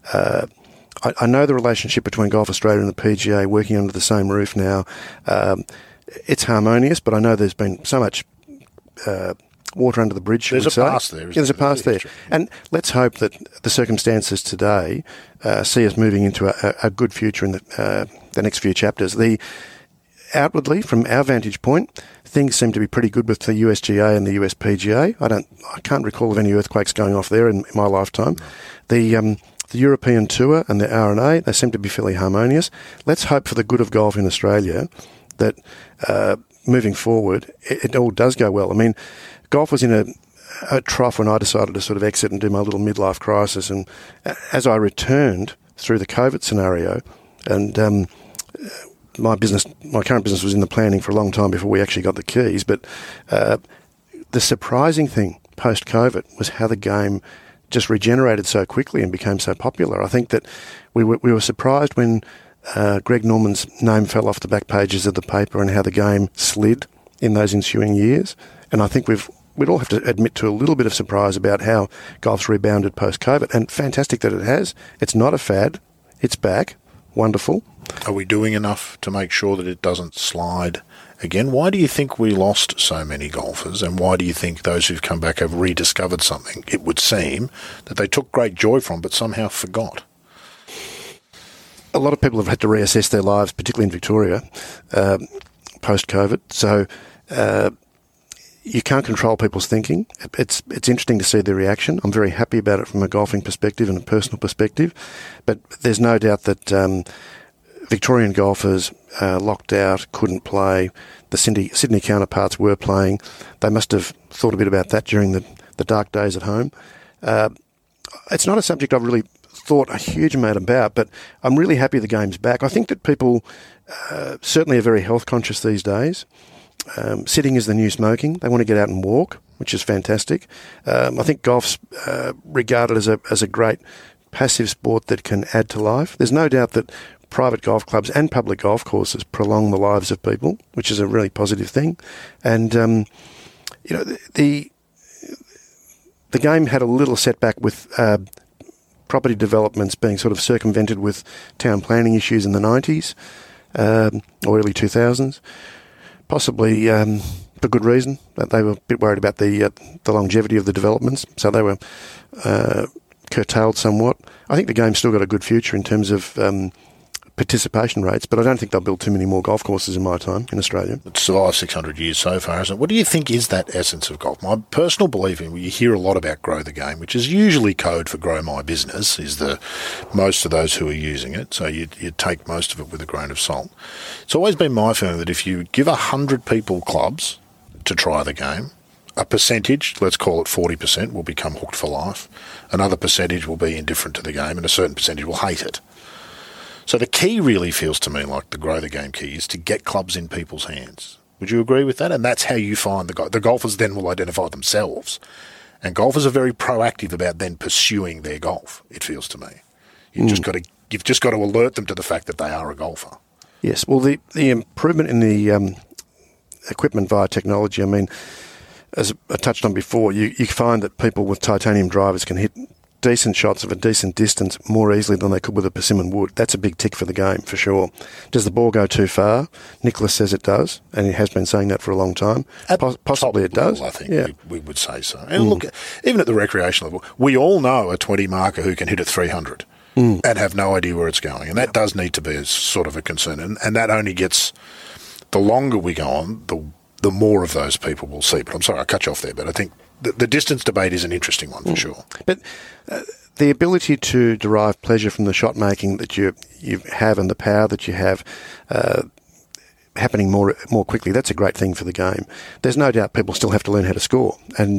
I know the relationship between Golf Australia and the PGA working under the same roof now. It's harmonious, but I know there's been so much water under the bridge. There's a past there. There's a past there. And let's hope that the circumstances today see us moving into a good future in the next few chapters. Outwardly, from our vantage point, things seem to be pretty good with the USGA and the USPGA. I can't recall of any earthquakes going off there in my lifetime. The European Tour and the R&A, they seem to be fairly harmonious. Let's hope for the good of golf in Australia that moving forward, it all does go well. I mean, golf was in a trough when I decided to sort of exit and do my little midlife crisis. And as I returned through the COVID scenario and... my current business was in the planning for a long time before we actually got the keys. But the surprising thing post-COVID was how the game just regenerated so quickly and became so popular. I think that we were surprised when Greg Norman's name fell off the back pages of the paper and how the game slid in those ensuing years. And I think we'd all have to admit to a little bit of surprise about how golf's rebounded post-COVID. And fantastic that it has. It's not a fad. It's back. Wonderful. Are we doing enough to make sure that it doesn't slide again? Why do you think we lost so many golfers, and why do you think those who've come back have rediscovered something, it would seem, that they took great joy from but somehow forgot? A lot of people have had to reassess their lives, particularly in Victoria, post-COVID. So you can't control people's thinking. It's interesting to see their reaction. I'm very happy about it from a golfing perspective and a personal perspective. But there's no doubt that Victorian golfers locked out, couldn't play. The Sydney counterparts were playing. They must have thought a bit about that during the dark days at home. It's not a subject I've really thought a huge amount about, but I'm really happy the game's back. I think that people certainly are very health conscious these days. Sitting is the new smoking. They want to get out and walk, which is fantastic. I think golf's regarded as a great passive sport that can add to life. There's no doubt that private golf clubs and public golf courses prolong the lives of people, which is a really positive thing. And the game had a little setback with property developments being sort of circumvented with town planning issues in the 90s or early 2000s. Possibly for good reason. That they were a bit worried about the longevity of the developments, so they were curtailed somewhat. I think the game's still got a good future in terms of participation rates, but I don't think they'll build too many more golf courses in my time in Australia. It's survived 600 years so far, hasn't it? What do you think is that essence of golf? My personal belief in, you hear a lot about grow the game, which is usually code for grow my business, is the most of those who are using it. So you take most of it with a grain of salt. It's always been my feeling that if you give 100 people clubs to try the game, a percentage, let's call it 40%, will become hooked for life. Another percentage will be indifferent to the game, and a certain percentage will hate it. So the key really feels to me like the grow the game key is to get clubs in people's hands. Would you agree with that? And that's how you find the golfers then will identify themselves. And golfers are very proactive about then pursuing their golf, it feels to me. You've just got to alert them to the fact that they are a golfer. Yes, well, the improvement in the equipment via technology, I mean, as I touched on before, you find that people with titanium drivers can hit decent shots of a decent distance more easily than they could with a persimmon wood. That's a big tick for the game, for sure. Does the ball go too far? Nicholas says it does, and he has been saying that for a long time. Possibly it does. I think we would say so. And look, even at the recreational level, we all know a 20 marker who can hit at 300 and have no idea where it's going. And that does need to be a sort of a concern. And that only gets, the longer we go on, the more of those people we'll see. But I'm sorry, I cut you off there, but I think the distance debate is an interesting one for sure. But the ability to derive pleasure from the shot making that you have and the power that you have happening more quickly, that's a great thing for the game. There's no doubt people still have to learn how to score, and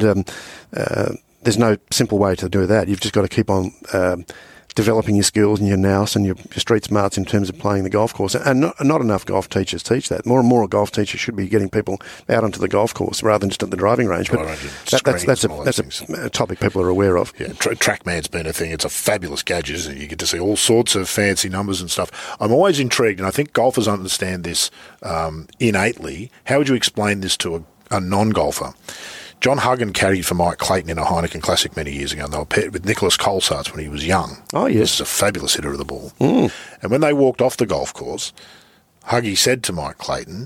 there's no simple way to do that. You've just got to keep on developing your skills and your nous and your street smarts in terms of playing the golf course. And not enough golf teachers teach that. More and more golf teachers should be getting people out onto the golf course rather than just at the driving range. But that's a topic people are aware of. Yeah, TrackMan's been a thing. It's a fabulous gadget, isn't it? You get to see all sorts of fancy numbers and stuff. I'm always intrigued, and I think golfers understand this innately. How would you explain this to a non-golfer? John Huggan caddied for Mike Clayton in a Heineken Classic many years ago, and they were paired with Nicholas Colsaerts when he was young. Oh, yes. This is a fabulous hitter of the ball. And when they walked off the golf course, Huggy said to Mike Clayton,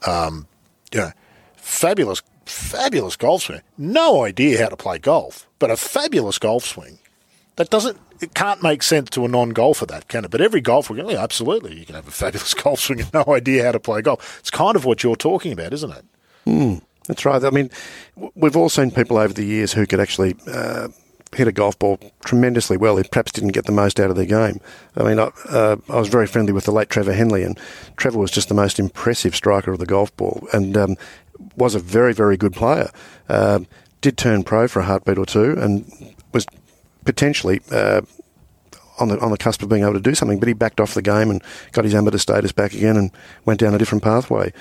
fabulous golf swing. No idea how to play golf, but a fabulous golf swing. It can't make sense to a non-golfer, that, can it? But every golfer, yeah, absolutely, you can have a fabulous golf swing and no idea how to play golf. It's kind of what you're talking about, isn't it? That's right. I mean, we've all seen people over the years who could actually hit a golf ball tremendously well, who perhaps didn't get the most out of their game. I mean, I was very friendly with the late Trevor Henley, and Trevor was just the most impressive striker of the golf ball and was a very, very good player. Did turn pro for a heartbeat or two and was potentially on the cusp of being able to do something, but he backed off the game and got his amateur status back again and went down a different pathway.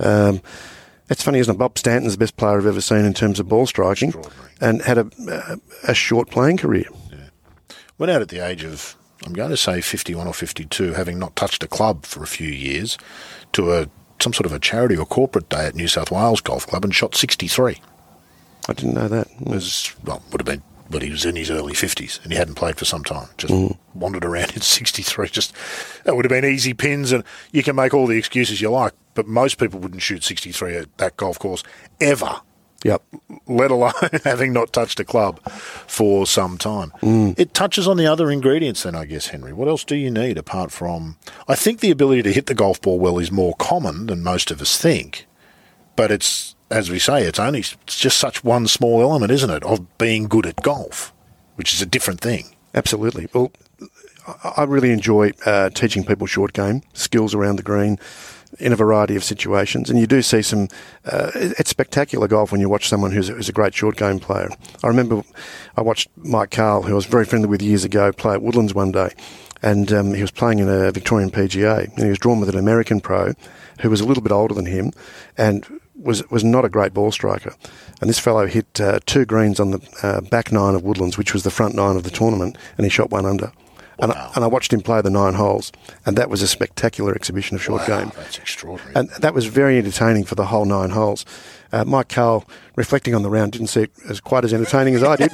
It's funny, isn't it? Bob Stanton's the best player I've ever seen in terms of ball striking and had a short playing career. Yeah. Went out at the age of, I'm going to say 51 or 52, having not touched a club for a few years, to some sort of a charity or corporate day at New South Wales Golf Club and shot 63. I didn't know that. It was, would have been, but he was in his early 50s and he hadn't played for some time. Just wandered around in 63. That would have been easy pins, and you can make all the excuses you like, but most people wouldn't shoot 63 at that golf course ever. Yep. Let alone having not touched a club for some time. It touches on the other ingredients then, I guess, Henry. What else do you need apart from... I think the ability to hit the golf ball well is more common than most of us think, but it's, as we say, it's just such one small element, isn't it, of being good at golf, which is a different thing. Absolutely. Well, I really enjoy teaching people short game, skills around the green, in a variety of situations, and you do see some. It's spectacular golf when you watch someone who's a great short game player. I remember I watched Mike Carl, who I was very friendly with years ago, play at Woodlands one day, and he was playing in a Victorian PGA, and he was drawn with an American pro who was a little bit older than him, and was not a great ball striker. And this fellow hit 2 greens on the back 9 of Woodlands, which was the front 9 of the tournament, and he shot 1 under. Wow. And I watched him play the 9 holes, and that was a spectacular exhibition of short game. That's extraordinary. And that was very entertaining for the whole 9 holes. Mike Carl, reflecting on the round, didn't see it as quite as entertaining as I did.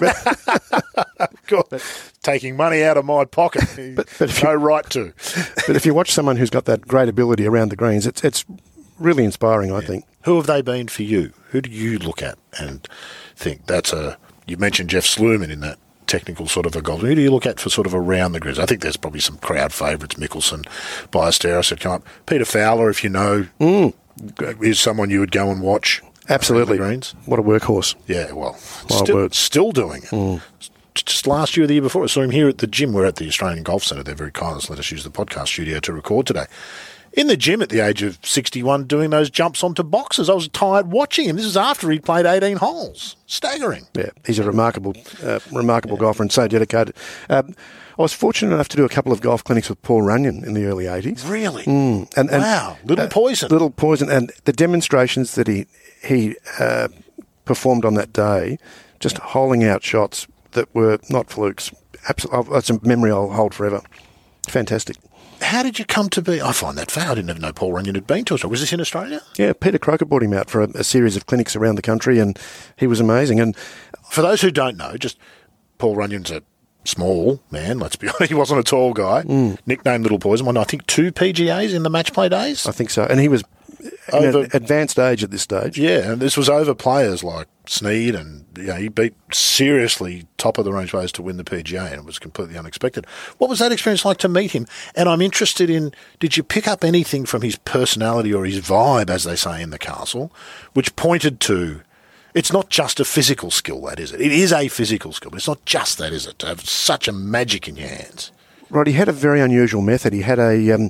But taking money out of my pocket, but no right to. But if you watch someone who's got that great ability around the greens, it's really inspiring, I think. Who have they been for you? Who do you look at and think you mentioned Jeff Sluman in that technical sort of a golf. Who do you look at for sort of around the grids? I think there's probably some crowd favourites. Mickelson, Ballesteros had come up. Peter Fowler, if you know, is someone you would go and watch. Absolutely. Greens. What a workhorse. Yeah, well, Wild still doing it. Just last year or the year before, I saw him here at the gym. We're at the Australian Golf Centre. They're very kind. Let us use the podcast studio to record today. In the gym at the age of 61 doing those jumps onto boxes. I was tired watching him. This is after he'd played 18 holes. Staggering. Yeah, he's a remarkable golfer and so dedicated. I was fortunate enough to do a couple of golf clinics with Paul Runyon in the early 80s. Really? Wow. Little poison. Little poison. And the demonstrations that he performed on that day, just holing out shots that were not flukes. Absolutely, that's a memory I'll hold forever. Fantastic. How did you come to be? I find that fair. I didn't even know Paul Runyon had been to Australia. Was this in Australia? Yeah, Peter Croker brought him out for a series of clinics around the country, and he was amazing. And for those who don't know, just Paul Runyon's a small man, let's be honest. He wasn't a tall guy. Nicknamed Little Poison. Won, I think, 2 PGAs in the match play days. I think so. And he was in an advanced age at this stage. Yeah, and this was over players like Snead, and he beat seriously top of the range players to win the PGA, and it was completely unexpected. What was that experience like to meet him? And I'm interested in, did you pick up anything from his personality or his vibe, as they say in the castle, which pointed to, it's not just a physical skill, that is it? It is a physical skill, but it's not just that, is it? To have such a magic in your hands. Right, he had a very unusual method. He had a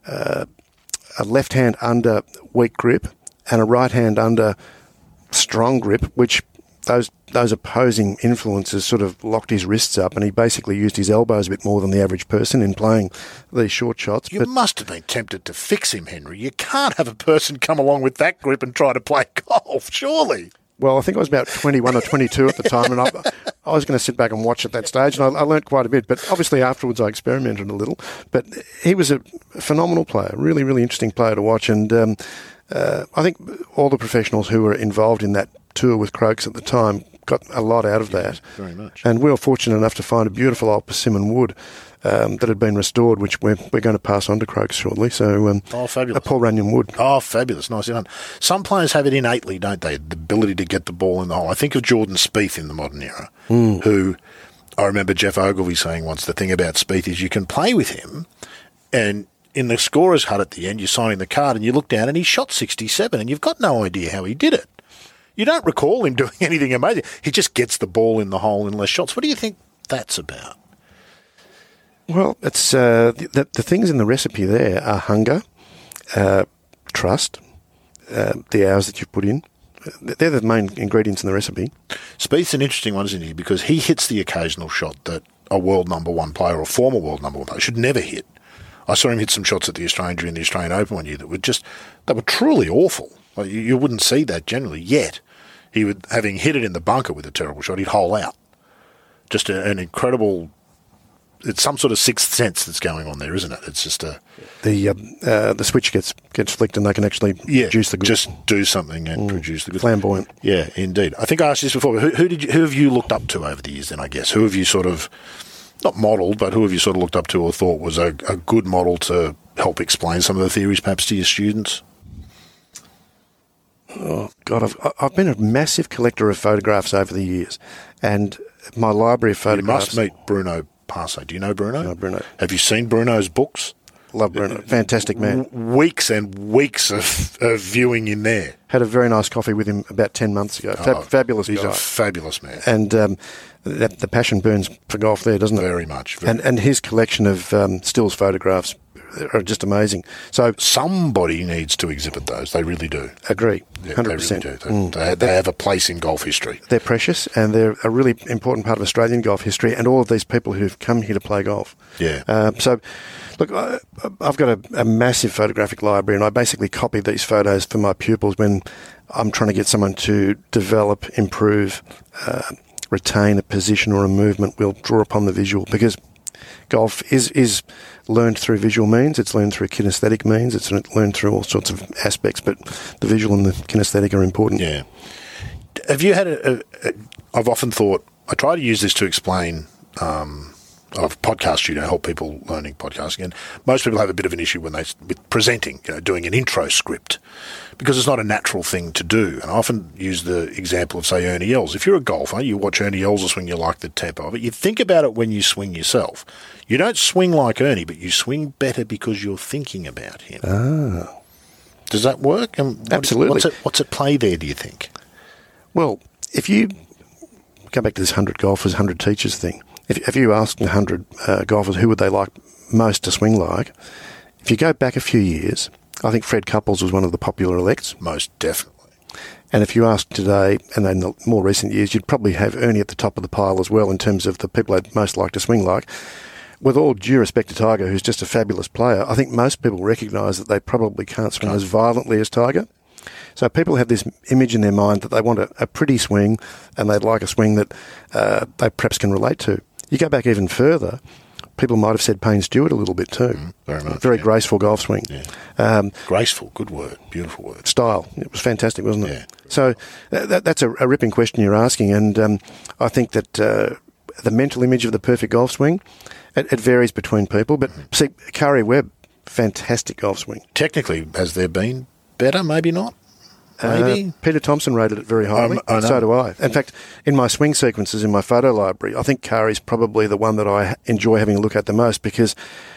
left hand under weak grip and a right hand under strong grip, which those opposing influences sort of locked his wrists up, and he basically used his elbows a bit more than the average person in playing these short shots. You must have been tempted to fix him, Henry. You can't have a person come along with that grip and try to play golf, surely. Well, I think I was about 21 or 22 at the time, and I was going to sit back and watch at that stage, and I learnt quite a bit. But obviously afterwards I experimented a little. But he was a phenomenal player, really, really interesting player to watch. And I think all the professionals who were involved in that tour with Croaks at the time got a lot out of that. Very much. And we were fortunate enough to find a beautiful old persimmon wood that had been restored, which we're going to pass on to Croaks shortly. So, fabulous. A Paul Runyon wood. Oh, fabulous. Nicely done. Some players have it innately, don't they? The ability to get the ball in the hole. I think of Jordan Spieth in the modern era, who I remember Jeff Ogilvy saying once, the thing about Spieth is you can play with him, and in the scorer's hut at the end, you're signing the card and you look down and he shot 67 and you've got no idea how he did it. You don't recall him doing anything amazing. He just gets the ball in the hole in less shots. What do you think that's about? Well, it's the things in the recipe there are hunger, trust, the hours that you've put in. They're the main ingredients in the recipe. Spieth's an interesting one, isn't he? Because he hits the occasional shot that a world number one player or former world number one player should never hit. I saw him hit some shots at the Australian during the Australian Open one year that were truly awful. Like you wouldn't see that generally. Yet he would, having hit it in the bunker with a terrible shot, he'd hole out. Just an incredible. It's some sort of sixth sense that's going on there, isn't it? It's just the switch gets flicked and they can actually produce the good. Just do something and produce the good. Flamboyant. Yeah, indeed. I think I asked this before. But who have you looked up to over the years? Then I guess who have you sort of not modelled, but who have you sort of looked up to or thought was a good model to help explain some of the theories, perhaps to your students? Oh God, I've been a massive collector of photographs over the years, and my library of photographs. You must meet Bruno Passe. Do you know Bruno? No, Bruno. Have you seen Bruno's books? Love Bruno. Fantastic man. Weeks and weeks of viewing in there. Had a very nice coffee with him about 10 months ago. Fabulous guy. He's a fabulous man. And the passion burns for golf there, doesn't it? Very much. And his collection of stills photographs are just amazing. So somebody needs to exhibit those. They really do. Agree. Yeah, 100%. They really do. They have a place in golf history. They're precious, and they're a really important part of Australian golf history, and all of these people who've come here to play golf. Yeah. So, look, I've got a massive photographic library, and I basically copy these photos for my pupils when I'm trying to get someone to develop, improve, retain a position or a movement. We'll draw upon the visual, because golf is learned through visual means, it's learned through kinesthetic means, it's learned through all sorts of aspects, but the visual and the kinesthetic are important. Yeah. Have you had I've often thought, I try to use this to explain of podcast studio, help people learning podcasting, and most people have a bit of an issue with presenting, doing an intro script, because it's not a natural thing to do. And I often use the example of, say, Ernie Els. If you're a golfer, you watch Ernie Els swing, you like the tempo of it. You think about it when you swing yourself. You don't swing like Ernie, but you swing better because you're thinking about him. Ah. Does that work? And Absolutely. What's at play there, do you think? Well, if you go back to this 100 golfers, 100 teachers thing, if you asked 100 golfers who would they like most to swing like, if you go back a few years, I think Fred Couples was one of the popular elects. Most definitely. And if you ask today, and in the more recent years, you'd probably have Ernie at the top of the pile as well in terms of the people they'd most like to swing like. With all due respect to Tiger, who's just a fabulous player, I think most people recognise that they probably can't swing as violently as Tiger. So people have this image in their mind that they want a pretty swing and they'd like a swing that they perhaps can relate to. You go back even further, people might have said Payne Stewart a little bit too. Very much. Very graceful golf swing. Yeah. Graceful, good word, beautiful word. Style. It was fantastic, wasn't it? Yeah. So that's a ripping question you're asking, and I think that the mental image of the perfect golf swing, it varies between people. But see, Curry Webb, fantastic golf swing. Technically, has there been better? Maybe not. Maybe. Peter Thompson rated it very highly. I know. So do I. In fact, in my swing sequences in my photo library, I think Curry's probably the one that I enjoy having a look at the most because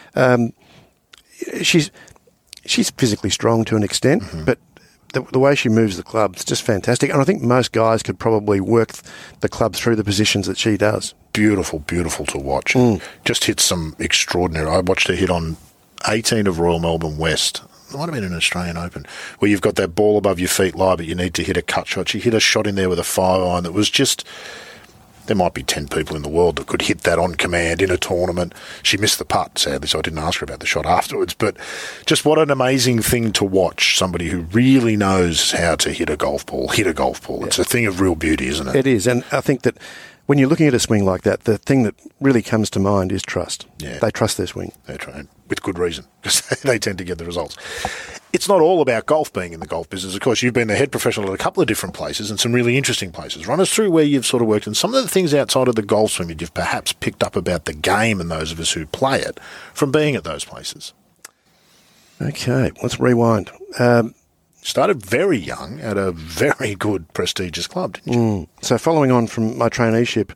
she's physically strong to an extent, but the way she moves the club is just fantastic. And I think most guys could probably work the club through the positions that she does. Beautiful, beautiful to watch. Just hit some extraordinary. I watched her hit on 18 of Royal Melbourne West. It might have been an Australian Open, where you've got that ball above your feet lie, but you need to hit a cut shot. She hit a shot in there with a 5-iron that was just... There might be 10 people in the world that could hit that on command in a tournament. She missed the putt, sadly, so I didn't ask her about the shot afterwards. But just what an amazing thing to watch, somebody who really knows how to hit a golf ball. Yeah. It's a thing of real beauty, isn't it? It is, and I think that when you're looking at a swing like that, the thing that really comes to mind is trust. Yeah. They trust their swing. They try, with good reason, because they tend to get the results. It's not all about golf being in the golf business. Of course, you've been the head professional at a couple of different places and some really interesting places. Run us through where you've sort of worked and some of the things outside of the golf swing that you've perhaps picked up about the game and those of us who play it from being at those places. Okay, let's rewind. Started very young at a very good, prestigious club, didn't you? So following on from my traineeship,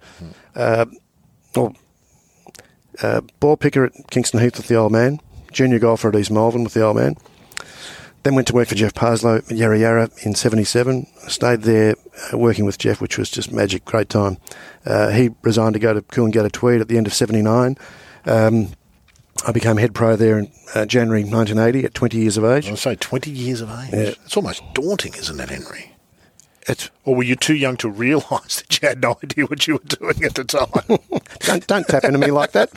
ball picker at Kingston Heath with the old man, junior golfer at East Malvern with the old man, then went to work for Jeff Parslow at Yarra Yarra in 77. Stayed there working with Jeff, which was just magic, great time. He resigned to go to Coolangatta Tweed at the end of 79. I became head pro there in January 1980 at 20 years of age. I was say 20 years of age. Yeah. It's almost daunting, isn't it, Henry? It's Or were you too young to realise that you had no idea what you were doing at the time? don't tap into me like that.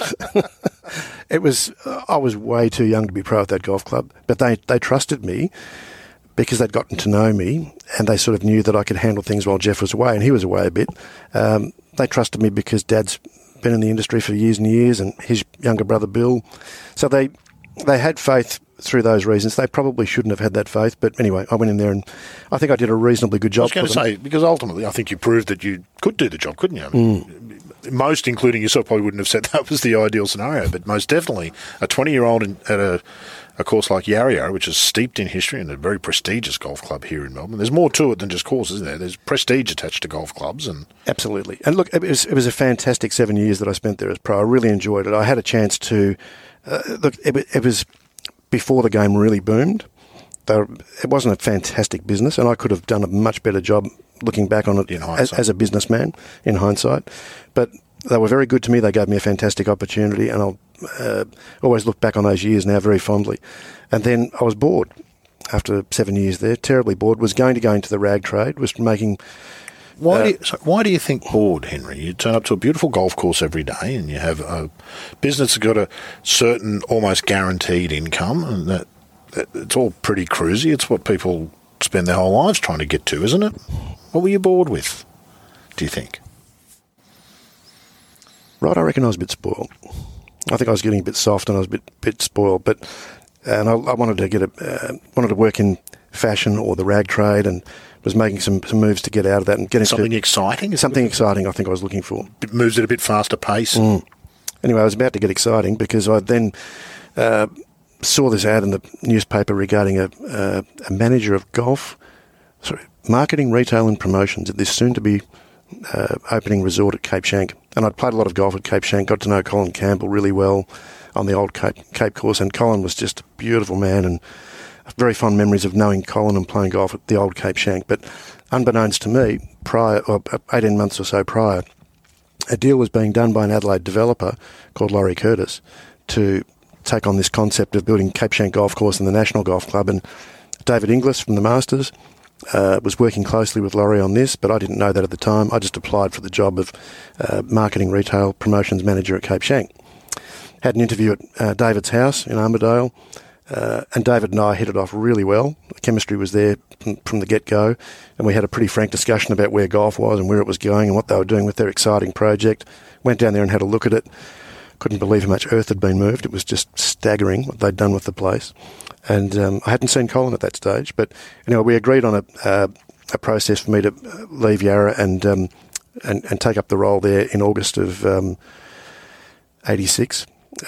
I was way too young to be pro at that golf club, but they trusted me because they'd gotten to know me and they sort of knew that I could handle things while Jeff was away, and he was away a bit. They trusted me because Dad's been in the industry for years and years, and his younger brother Bill. So they had faith through those reasons. They probably shouldn't have had that faith, but anyway, I went in there and I think I did a reasonably good job. I was going to say, because ultimately I think you proved that you could do the job, couldn't you? I mean, most, including yourself, probably wouldn't have said that was the ideal scenario, but most definitely a 20-year-old at a course like Yarra Yarra, which is steeped in history and a very prestigious golf club here in Melbourne. There's more to it than just courses, isn't there? There's prestige attached to golf clubs. And absolutely. And look, it was a fantastic 7 years that I spent there as pro. I really enjoyed it. I had a chance to... it was before the game really boomed. It wasn't a fantastic business, and I could have done a much better job looking back on it as a businessman in hindsight. But they were very good to me. They gave me a fantastic opportunity, and I'll always look back on those years now very fondly. And then I was bored after 7 years there, terribly bored, was going to go into the rag trade, was making... Why do you think bored, Henry? You turn up to a beautiful golf course every day and you have a business that's got a certain almost guaranteed income, and that it's all pretty cruisy. It's what people spend their whole lives trying to get to, isn't it? What were you bored with, do you think? Right, I reckon I was a bit spoiled. I think I was getting a bit soft and I was a bit spoiled, and I wanted to wanted to work in fashion or the rag trade, and was making some moves to get out of that and get into something exciting. Something exciting, I think I was looking for. It moves at a bit faster pace. Anyway, it was about to get exciting because I then saw this ad in the newspaper regarding a manager of marketing, retail and promotions at this soon-to-be opening resort at Cape Schanck. And I'd played a lot of golf at Cape Schanck, got to know Colin Campbell really well on the old Cape course, and Colin was just a beautiful man, and very fond memories of knowing Colin and playing golf at the old Cape Schanck. But unbeknownst to me, 18 months or so prior, a deal was being done by an Adelaide developer called Laurie Curtis to take on this concept of building Cape Schanck Golf Course and the National Golf Club. And David Inglis from the Masters was working closely with Laurie on this, but I didn't know that at the time. I just applied for the job of marketing, retail, promotions manager at Cape Schanck. Had an interview at David's house in Armadale, and David and I hit it off really well. The chemistry was there from the get-go, and we had a pretty frank discussion about where golf was and where it was going and what they were doing with their exciting project. Went down there and had a look at it. Couldn't believe how much earth had been moved. It was just staggering what they'd done with the place. And I hadn't seen Colin at that stage, but anyway, we agreed on a process for me to leave Yarra and take up the role there in August of 86.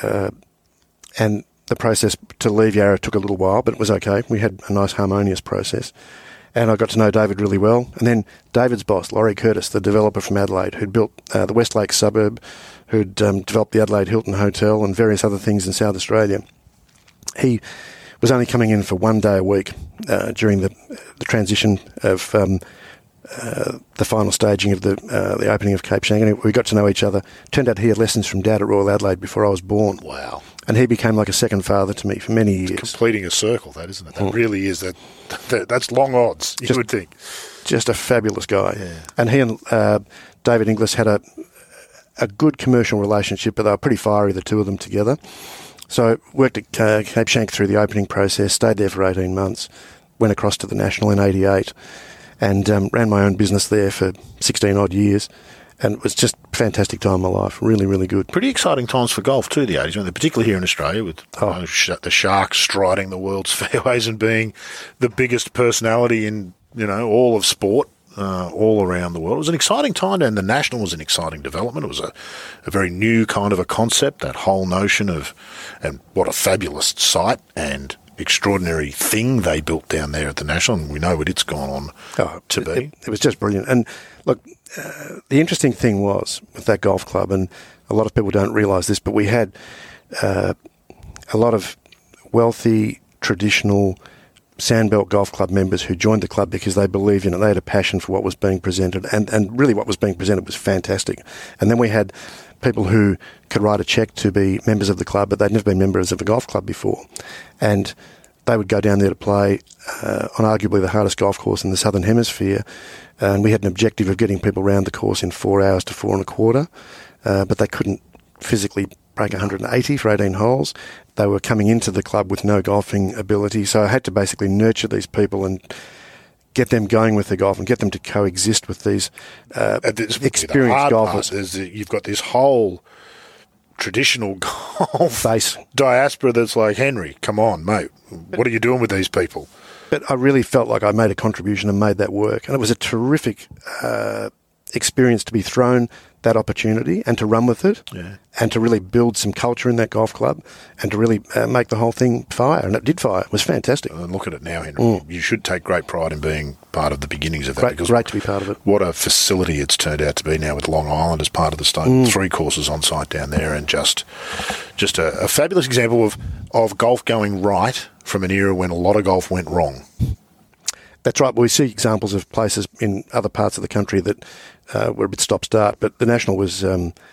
And the process to leave Yarra took a little while, but it was okay. We had a nice harmonious process. And I got to know David really well. And then David's boss, Laurie Curtis, the developer from Adelaide, who'd built the Westlake suburb, who'd developed the Adelaide Hilton Hotel and various other things in South Australia. He was only coming in for 1 day a week during the transition of the final staging of the opening of Cape Schanck. And we got to know each other. Turned out he had lessons from Dad at Royal Adelaide before I was born. Wow. And he became like a second father to me for many years. Completing a circle, that, isn't it? That really is. That's long odds, you would think. Just a fabulous guy. Yeah. And he and David Inglis had a good commercial relationship, but they were pretty fiery, the two of them together. So I worked at Cape Schanck through the opening process, stayed there for 18 months, went across to the National in 88 and ran my own business there for 16-odd years. And it was just a fantastic time in my life. Really, really good. Pretty exciting times for golf too, the 80s, particularly here in Australia with the Sharks striding the world's fairways and being the biggest personality in all of sport all around the world. It was an exciting time, and the National was an exciting development. It was a very new kind of a concept, that whole notion of, and what a fabulous site and extraordinary thing they built down there at the National, and we know what it's gone on to be. It was just brilliant. And look, the interesting thing was with that golf club, and a lot of people don't realise this, but we had a lot of wealthy, traditional Sandbelt Golf Club members who joined the club because they believed in it. They had a passion for what was being presented, and really what was being presented was fantastic. And then we had people who could write a cheque to be members of the club, but they'd never been members of a golf club before. And they would go down there to play on arguably the hardest golf course in the Southern Hemisphere. And we had an objective of getting people around the course in 4 hours to 4 1/4, but they couldn't physically break 180 for 18 holes. They were coming into the club with no golfing ability, so I had to basically nurture these people and get them going with the golf and get them to coexist with these experienced golfers. Is that you've got this whole traditional golf base diaspora that's like, Henry, come on, mate, what are you doing with these people? But I really felt like I made a contribution and made that work. And it was a terrific experience to be thrown that opportunity and to run with it and to really build some culture in that golf club and to really make the whole thing fire. And it did fire. It was fantastic. And look at it now, Henry. You should take great pride in being part of the beginnings of that. Great to be part of it. What a facility it's turned out to be now with Long Island as part of the Stone. 3 courses on site down there, and just a fabulous example of golf going right from an era when a lot of golf went wrong. That's right. We see examples of places in other parts of the country that were a bit stop-start, but the National was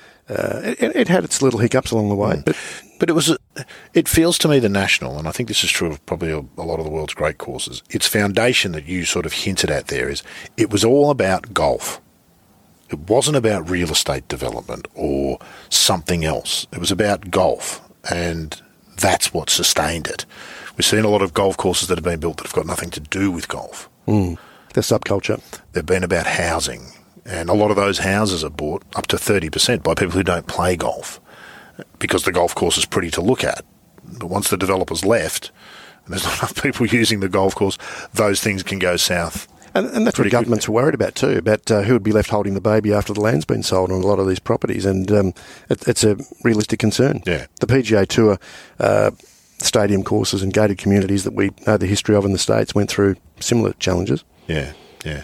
it had its little hiccups along the way. But it feels to me the National, and I think this is true of probably a lot of the world's great courses, its foundation that you sort of hinted at there is it was all about golf. It wasn't about real estate development or something else. It was about golf, and that's what sustained it. We've seen a lot of golf courses that have been built that have got nothing to do with golf. The subculture. They've been about housing, and a lot of those houses are bought up to 30% by people who don't play golf because the golf course is pretty to look at. But once the developer's left and there's not enough people using the golf course, those things can go south And that's what governments are worried about too, about who would be left holding the baby after the land's been sold on a lot of these properties. And it's a realistic concern. Yeah. The PGA Tour stadium courses and gated communities that we know the history of in the States went through similar challenges. Yeah, yeah.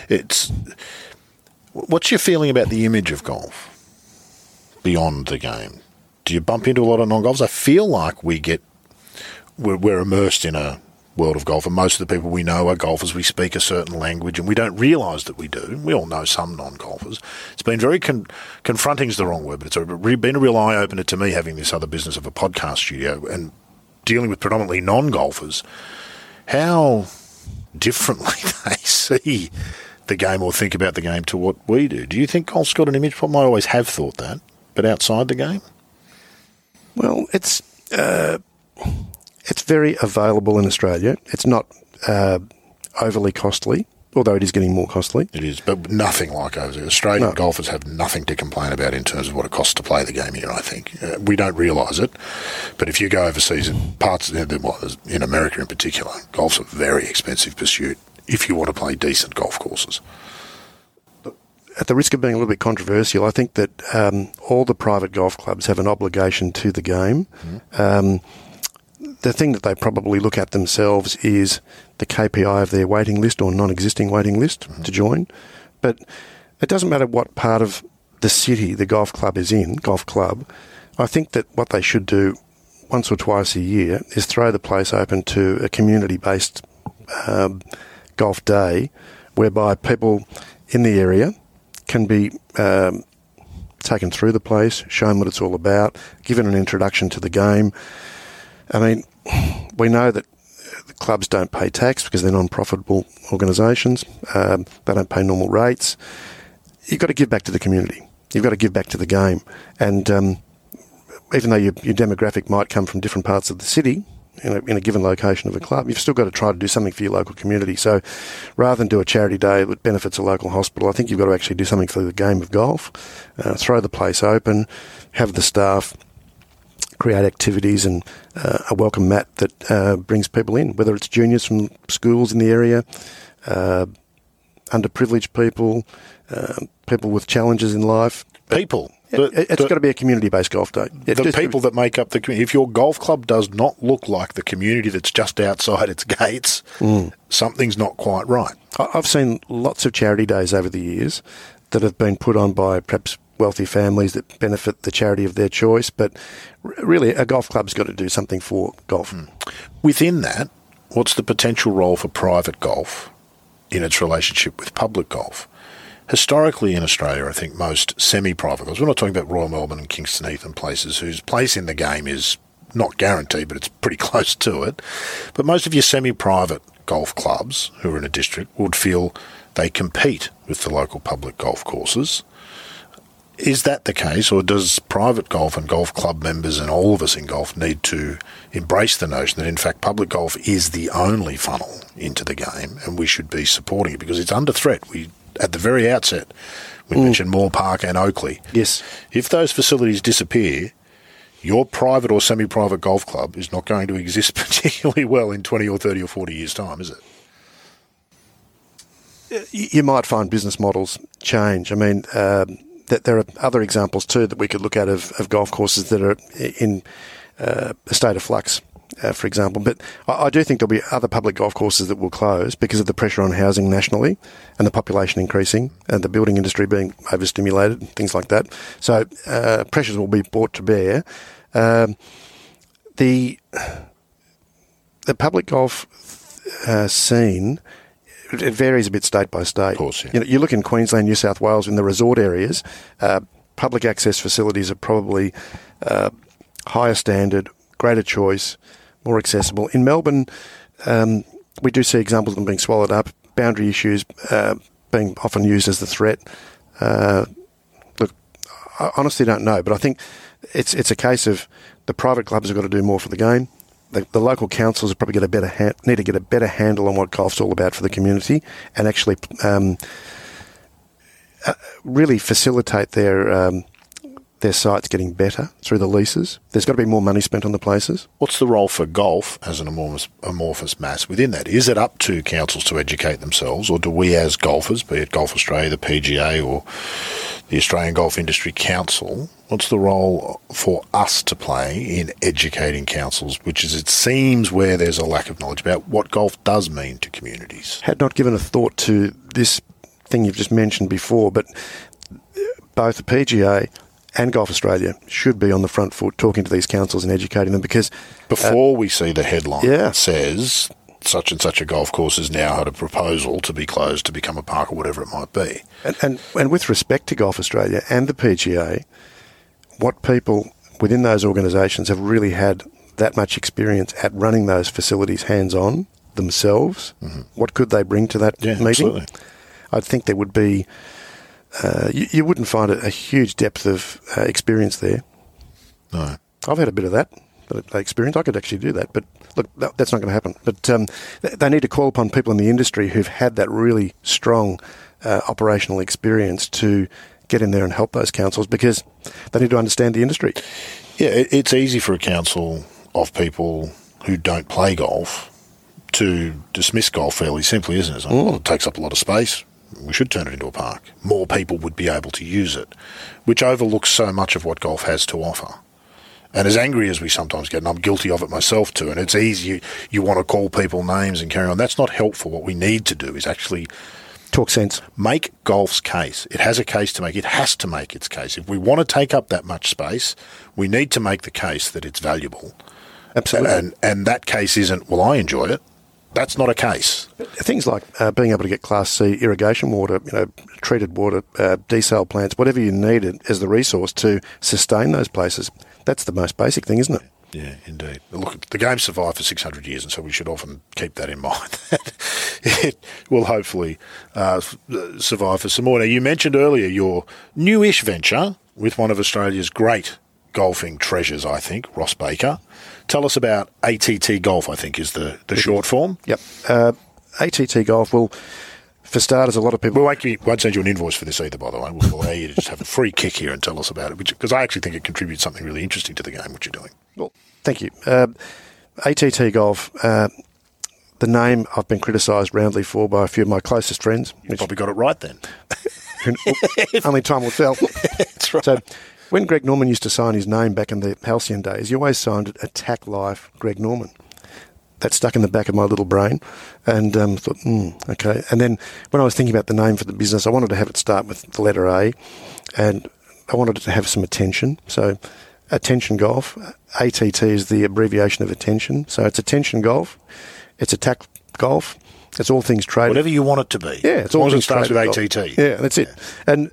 What's your feeling about the image of golf beyond the game? Do you bump into a lot of non-golfers? I feel like we're immersed in a world of golf, and most of the people we know are golfers. We speak a certain language, and we don't realise that we do. We all know some non-golfers. It's been very confronting is the wrong word, but it's been a real eye-opener to me having this other business of a podcast studio and dealing with predominantly non-golfers, how differently they see the game or think about the game to what we do. Do you think golf's got an image problem? I always have thought that, but outside the game? Well, it's very available in Australia. It's not overly costly, although it is getting more costly. It is, but nothing like overseas. Australian golfers have nothing to complain about in terms of what it costs to play the game here, I think. We don't realise it, but if you go overseas in parts, in America in particular, golf's a very expensive pursuit if you want to play decent golf courses. At the risk of being a little bit controversial, I think that all the private golf clubs have an obligation to the game. The thing that they probably look at themselves is the KPI of their waiting list or non-existing waiting list to join. But it doesn't matter what part of the city the golf club is in, golf club. I think that what they should do once or twice a year is throw the place open to a community-based golf day whereby people in the area can be taken through the place, shown what it's all about, given an introduction to the game. I mean, we know that the clubs don't pay tax because they're non-profitable organisations. They don't pay normal rates. You've got to give back to the community. You've got to give back to the game. And even though your demographic might come from different parts of the city, in a given location of a club, you've still got to try to do something for your local community. So rather than do a charity day that benefits a local hospital, I think you've got to actually do something for the game of golf, throw the place open, have the staff create activities and a welcome mat that brings people in, whether it's juniors from schools in the area, underprivileged people, people with challenges in life. People. It's got to be a community-based golf day. The people that make up the community. If your golf club does not look like the community that's just outside its gates, something's not quite right. I've seen lots of charity days over the years that have been put on by perhaps wealthy families that benefit the charity of their choice, but really a golf club's got to do something for golf. Within that, what's the potential role for private golf in its relationship with public golf? Historically in Australia, I think most semi-private clubs, we're not talking about Royal Melbourne and Kingston Heath and places whose place in the game is not guaranteed, but it's pretty close to it. But most of your semi-private golf clubs who are in a district would feel they compete with the local public golf courses. Is that the case, or does private golf and golf club members and all of us in golf need to embrace the notion that, in fact, public golf is the only funnel into the game and we should be supporting it because it's under threat? At the very outset, we mentioned Moore Park and Oakley. Yes. If those facilities disappear, your private or semi-private golf club is not going to exist particularly well in 20 or 30 or 40 years' time, is it? You might find business models change. I mean, that there are other examples too that we could look at of golf courses that are in a state of flux, for example. But I do think there'll be other public golf courses that will close because of the pressure on housing nationally and the population increasing and the building industry being overstimulated and things like that. So pressures will be brought to bear. The public golf scene, it varies a bit state by state. Of course, yeah. You look in Queensland, New South Wales, in the resort areas, public access facilities are probably higher standard, greater choice, more accessible. In Melbourne, we do see examples of them being swallowed up, boundary issues being often used as the threat. Look, I honestly don't know, but I think it's a case of the private clubs have got to do more for the game. The local councils have probably need to get a better handle on what golf's all about for the community and actually really facilitate their their sites getting better through the leases. There's got to be more money spent on the places. What's the role for golf as an amorphous mass within that? Is it up to councils to educate themselves, or do we as golfers, be it Golf Australia, the PGA or the Australian Golf Industry Council, what's the role for us to play in educating councils, which is, it seems, where there's a lack of knowledge about what golf does mean to communities? Had not given a thought to this thing you've just mentioned before, but both the PGA and Golf Australia should be on the front foot talking to these councils and educating them, because before we see the headline that says such and such a golf course has now had a proposal to be closed to become a park or whatever it might be. And with respect to Golf Australia and the PGA, what people within those organisations have really had that much experience at running those facilities hands-on themselves, what could they bring to that meeting? Absolutely. I think there would be... you wouldn't find a huge depth of experience there. No. I've had a bit of that experience. I could actually do that, but look, that's not going to happen. But they need to call upon people in the industry who've had that really strong operational experience to get in there and help those councils, because they need to understand the industry. Yeah, it's easy for a council of people who don't play golf to dismiss golf fairly simply, isn't it? It's like, well, it takes up a lot of space. We should turn it into a park. More people would be able to use it, which overlooks so much of what golf has to offer. And as angry as we sometimes get, and I'm guilty of it myself too, and it's easy, you want to call people names and carry on. That's not helpful. What we need to do is actually talk sense. Make golf's case. It has a case to make. It has to make its case. If we want to take up that much space, we need to make the case that it's valuable. Absolutely. And that case isn't, well, I enjoy it. That's not a case. Things like being able to get Class C irrigation water, treated water, desal plants, whatever you needed as the resource to sustain those places. That's the most basic thing, isn't it? Yeah, indeed. Look, the game survived for 600 years, and so we should often keep that in mind. It will hopefully survive for some more. Now, you mentioned earlier your newish venture with one of Australia's great golfing treasures, I think, Ross Baker. Tell us about ATT Golf, I think, is the short form. Yep. ATT Golf, well, for starters, a lot of people... We won't send you an invoice for this either, by the way. We'll allow you to just have a free kick here and tell us about it, because I actually think it contributes something really interesting to the game, what you're doing. Well, thank you. ATT Golf, the name I've been criticised roundly for by a few of my closest friends. You probably got it right then. Only time will tell. That's right. So, when Greg Norman used to sign his name back in the halcyon days, he always signed it Attack Life Greg Norman. That stuck in the back of my little brain, and thought, okay. And then when I was thinking about the name for the business, I wanted to have it start with the letter A, and I wanted it to have some attention. So, Attention Golf. ATT is the abbreviation of attention. So it's Attention Golf. It's Attack Golf. It's all things traded. Whatever you want it to be. Yeah, it's all things starts with traded ATT. Yeah, that's it. And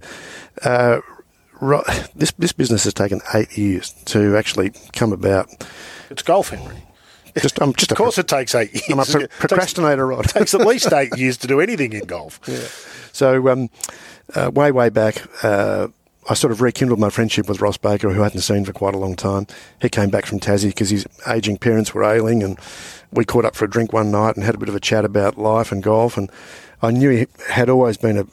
this business has taken 8 years to actually come about. It's golf, Henry. Of course it takes 8 years. I'm a procrastinator, Rod. It takes at least 8 years to do anything in golf. Yeah. So way back, I sort of rekindled my friendship with Ross Baker, who I hadn't seen for quite a long time. He came back from Tassie because his ageing parents were ailing, and we caught up for a drink one night and had a bit of a chat about life and golf. And I knew he had always been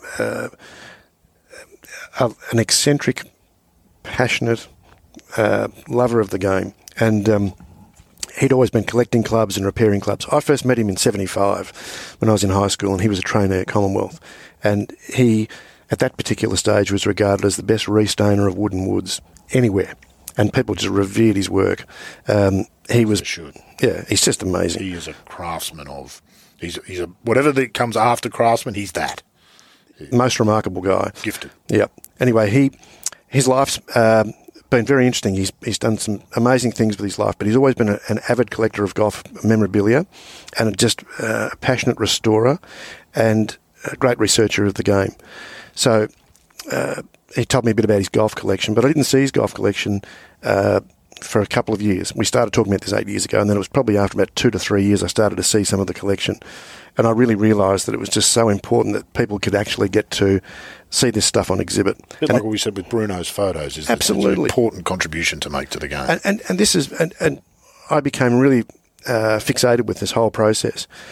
an eccentric, passionate lover of the game. And he'd always been collecting clubs and repairing clubs. I first met him in 1975 when I was in high school, and he was a trainer at Commonwealth. And he, at that particular stage, was regarded as the best restainer of wooden woods anywhere. And people just revered his work. He was... Should. Yeah, he's just amazing. He is a craftsman of... He's a whatever that comes after craftsman, he's that. Most remarkable guy. Gifted. Yeah. Anyway, his life's been very interesting. He's done some amazing things with his life, but he's always been an avid collector of golf memorabilia, and just a passionate restorer and a great researcher of the game. So he told me a bit about his golf collection, but I didn't see his golf collection for a couple of years. We started talking about this 8 years ago, and then it was probably after about 2 to 3 years I started to see some of the collection. And I really realised that it was just so important that people could actually get to see this stuff on exhibit. A bit like what we said with Bruno's photos. Is absolutely. It's an important contribution to make to the game. And this is... And I became really fixated with this whole process.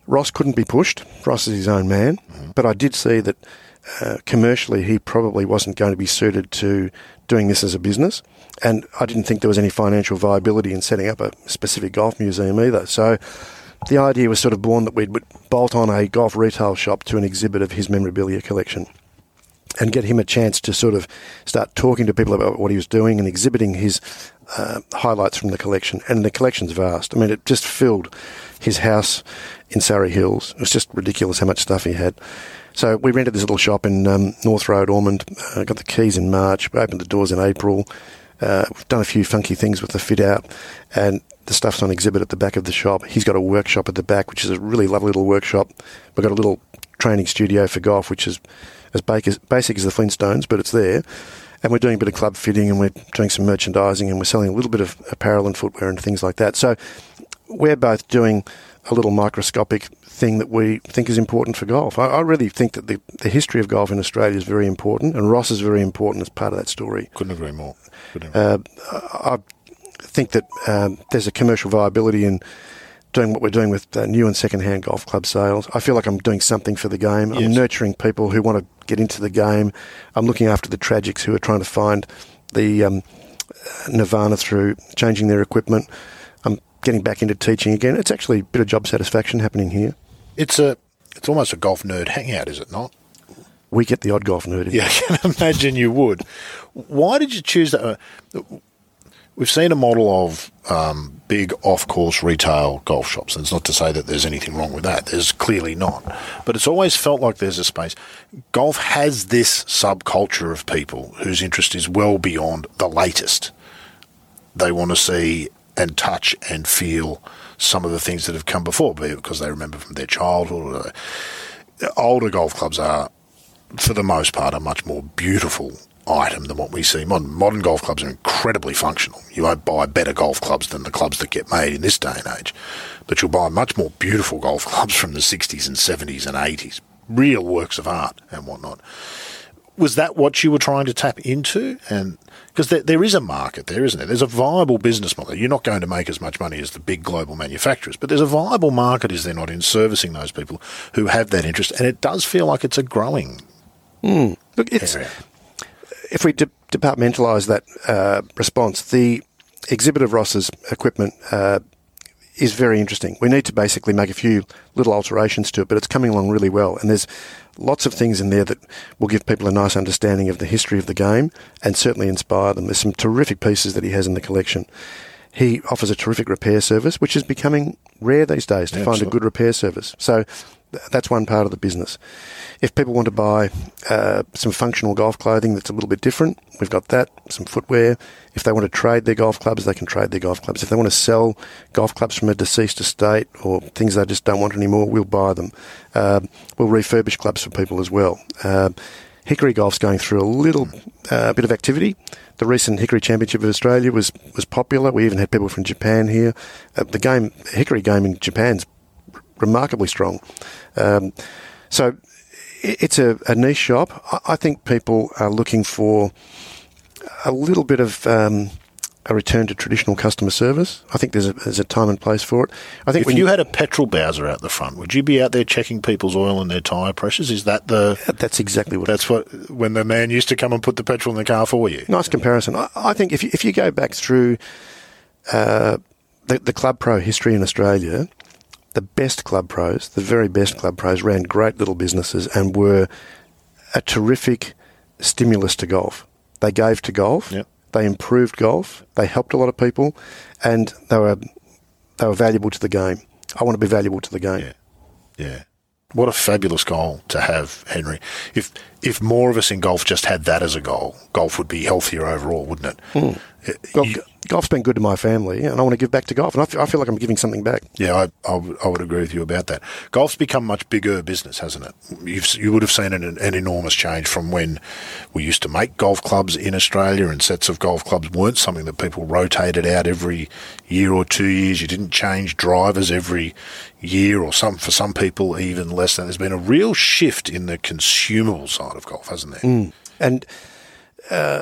Ross couldn't be pushed. Ross is his own man. But I did see that commercially he probably wasn't going to be suited to doing this as a business. And I didn't think there was any financial viability in setting up a specific golf museum either. So the idea was sort of born that we'd bolt on a golf retail shop to an exhibit of his memorabilia collection and get him a chance to sort of start talking to people about what he was doing and exhibiting his highlights from the collection. And the collection's vast. I mean, it just filled his house in Surrey Hills. It was just ridiculous how much stuff he had. So we rented this little shop in North Road, Ormond, got the keys in March, we opened the doors in April. We've done a few funky things with the fit-out, and the stuff's on exhibit at the back of the shop. He's got a workshop at the back, which is a really lovely little workshop. We've got a little training studio for golf, which is as basic as the Flintstones, but it's there. And we're doing a bit of club fitting, and we're doing some merchandising, and we're selling a little bit of apparel and footwear and things like that. So we're both doing a little microscopic thing that we think is important for golf. I really think that the history of golf in Australia is very important, and Ross is very important as part of that story. Couldn't agree more. I think that there's a commercial viability in doing what we're doing with new and second-hand golf club sales. I feel like I'm doing something for the game. Yes. I'm nurturing people who want to get into the game. I'm looking after the tragics who are trying to find the nirvana through changing their equipment. I'm getting back into teaching again. It's actually a bit of job satisfaction happening here. It's almost a golf nerd hangout, is it not? We get the odd golf nerd in. Yeah, I can imagine you would. Why did you choose that? We've seen a model of big off-course retail golf shops, and it's not to say that there's anything wrong with that. There's clearly not. But it's always felt like there's a space. Golf has this subculture of people whose interest is well beyond the latest. They want to see and touch and feel some of the things that have come before, be it because they remember from their childhood. Older golf clubs are, for the most part, a much more beautiful item than what we see. Modern golf clubs are incredibly functional. You won't buy better golf clubs than the clubs that get made in this day and age, but you'll buy much more beautiful golf clubs from the 60s and 70s and 80s, real works of art and whatnot. Was that what you were trying to tap into? And because there is a market there, isn't there? There's a viable business model. You're not going to make as much money as the big global manufacturers, but there's a viable market, is there not, in servicing those people who have that interest? And it does feel like it's a growing Look, area. If we departmentalise that response, the exhibit of Ross's equipment is very interesting. We need to basically make a few little alterations to it, but it's coming along really well. And there's lots of things in there that will give people a nice understanding of the history of the game and certainly inspire them. There's some terrific pieces that he has in the collection. He offers a terrific repair service, which is becoming rare these days to find a good repair service. So that's one part of the business. If people want to buy some functional golf clothing that's a little bit different, we've got that, some footwear. If they want to trade their golf clubs, they can trade their golf clubs. If they want to sell golf clubs from a deceased estate or things they just don't want anymore, we'll buy them. We'll refurbish clubs for people as well. Hickory Golf's going through a little bit of activity. The recent Hickory Championship of Australia was popular. We even had people from Japan here. The Hickory game in Japan's remarkably strong. So it's a niche shop. I think people are looking for a little bit of a return to traditional customer service. I think there's a time and place for it. I think if you had a petrol bowser out the front, would you be out there checking people's oil and their tyre pressures? Is that That's exactly what. That's what when the man used to come and put the petrol in the car for you. Nice comparison. I think if you go back through the club pro history in Australia, the best club pros, the very best club pros, ran great little businesses and were a terrific stimulus to golf. They gave to golf. Yep. They improved golf. They helped a lot of people, and they were valuable to the game. I want to be valuable to the game. Yeah. What a fabulous goal to have, Henry. If more of us in golf just had that as a goal, golf would be healthier overall, wouldn't it? Golf's been good to my family, and I want to give back to golf, and I feel like I'm giving something back. Yeah, I would agree with you about that. Golf's become much bigger business, hasn't it? You would have seen an enormous change from when we used to make golf clubs in Australia, and sets of golf clubs weren't something that people rotated out every year or 2 years. You didn't change drivers every year, or for some people even less than. There's been a real shift in the consumable side of golf, hasn't there? And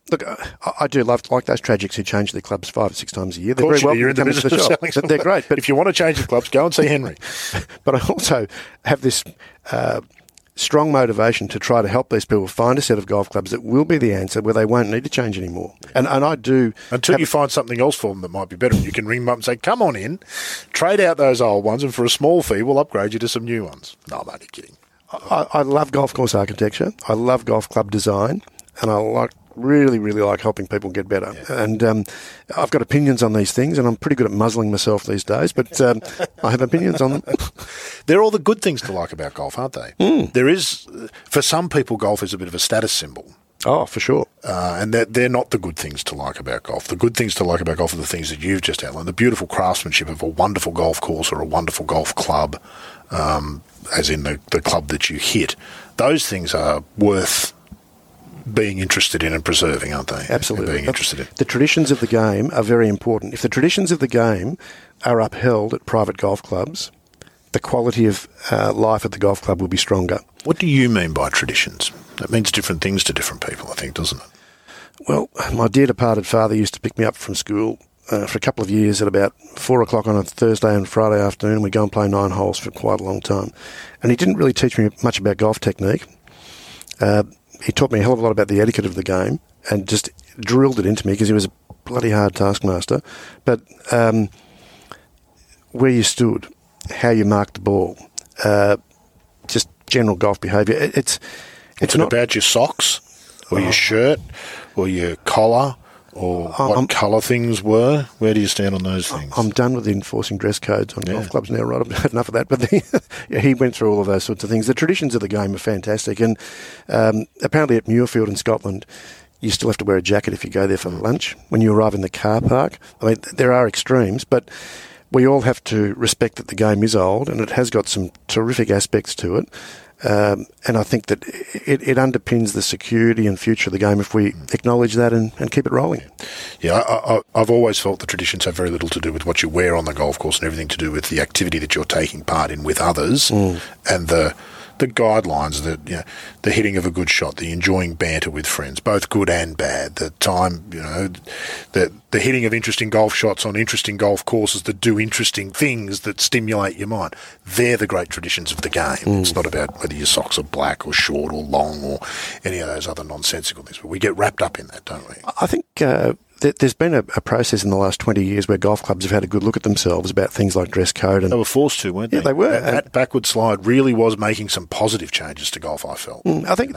Look, I do like those tragics who change their clubs 5 or 6 times a year. Of course, you're in the business of selling shop. They're great. But if you want to change the clubs, go and see Henry. But I also have this strong motivation to try to help these people find a set of golf clubs that will be the answer where they won't need to change anymore. And I do... Until you find something else for them that might be better. You can ring them up and say, come on in, trade out those old ones, and for a small fee, we'll upgrade you to some new ones. No, I'm only kidding. I love golf course architecture. I love golf club design. And I really like helping people get better. Yeah. And I've got opinions on these things, and I'm pretty good at muzzling myself these days, but I have opinions on them. They're all the good things to like about golf, aren't they? There is, for some people, golf is a bit of a status symbol. Oh, for sure. And they're not the good things to like about golf. The good things to like about golf are the things that you've just outlined. The beautiful craftsmanship of a wonderful golf course or a wonderful golf club, as in the club that you hit. Those things are worth being interested in and preserving, aren't they? Absolutely. Being interested in. The traditions of the game are very important. If the traditions of the game are upheld at private golf clubs, the quality of life at the golf club will be stronger. What do you mean by traditions? That means different things to different people, I think, doesn't it? Well, my dear departed father used to pick me up from school for a couple of years at about 4 o'clock on a Thursday and Friday afternoon, and we'd go and play 9 holes for quite a long time. And he didn't really teach me much about golf technique. He taught me a hell of a lot about the etiquette of the game and just drilled it into me because he was a bloody hard taskmaster. But where you stood, how you marked the ball, just general golf behaviour. It's not about your socks or your shirt or your collar or what colour things were. Where do you stand on those things? I'm done with enforcing dress codes on golf clubs now, right? I've had enough of that. But he went through all of those sorts of things. The traditions of the game are fantastic. And apparently at Muirfield in Scotland, you still have to wear a jacket if you go there for lunch when you arrive in the car park. I mean, there are extremes, but we all have to respect that the game is old and it has got some terrific aspects to it. And I think that it underpins the security and future of the game if we acknowledge that and keep it rolling. Yeah, I've always felt the traditions have very little to do with what you wear on the golf course and everything to do with the activity that you're taking part in with others and the guidelines, the hitting of a good shot, the enjoying banter with friends, both good and bad, the time, the hitting of interesting golf shots on interesting golf courses that do interesting things that stimulate your mind. They're the great traditions of the game. It's not about whether your socks are black or short or long or any of those other nonsensical things, but we get wrapped up in that, don't we? I think there's been a process in the last 20 years where golf clubs have had a good look at themselves about things like dress code. And they were forced to, weren't they? Yeah, they were. That backward slide really was making some positive changes to golf, I felt. I think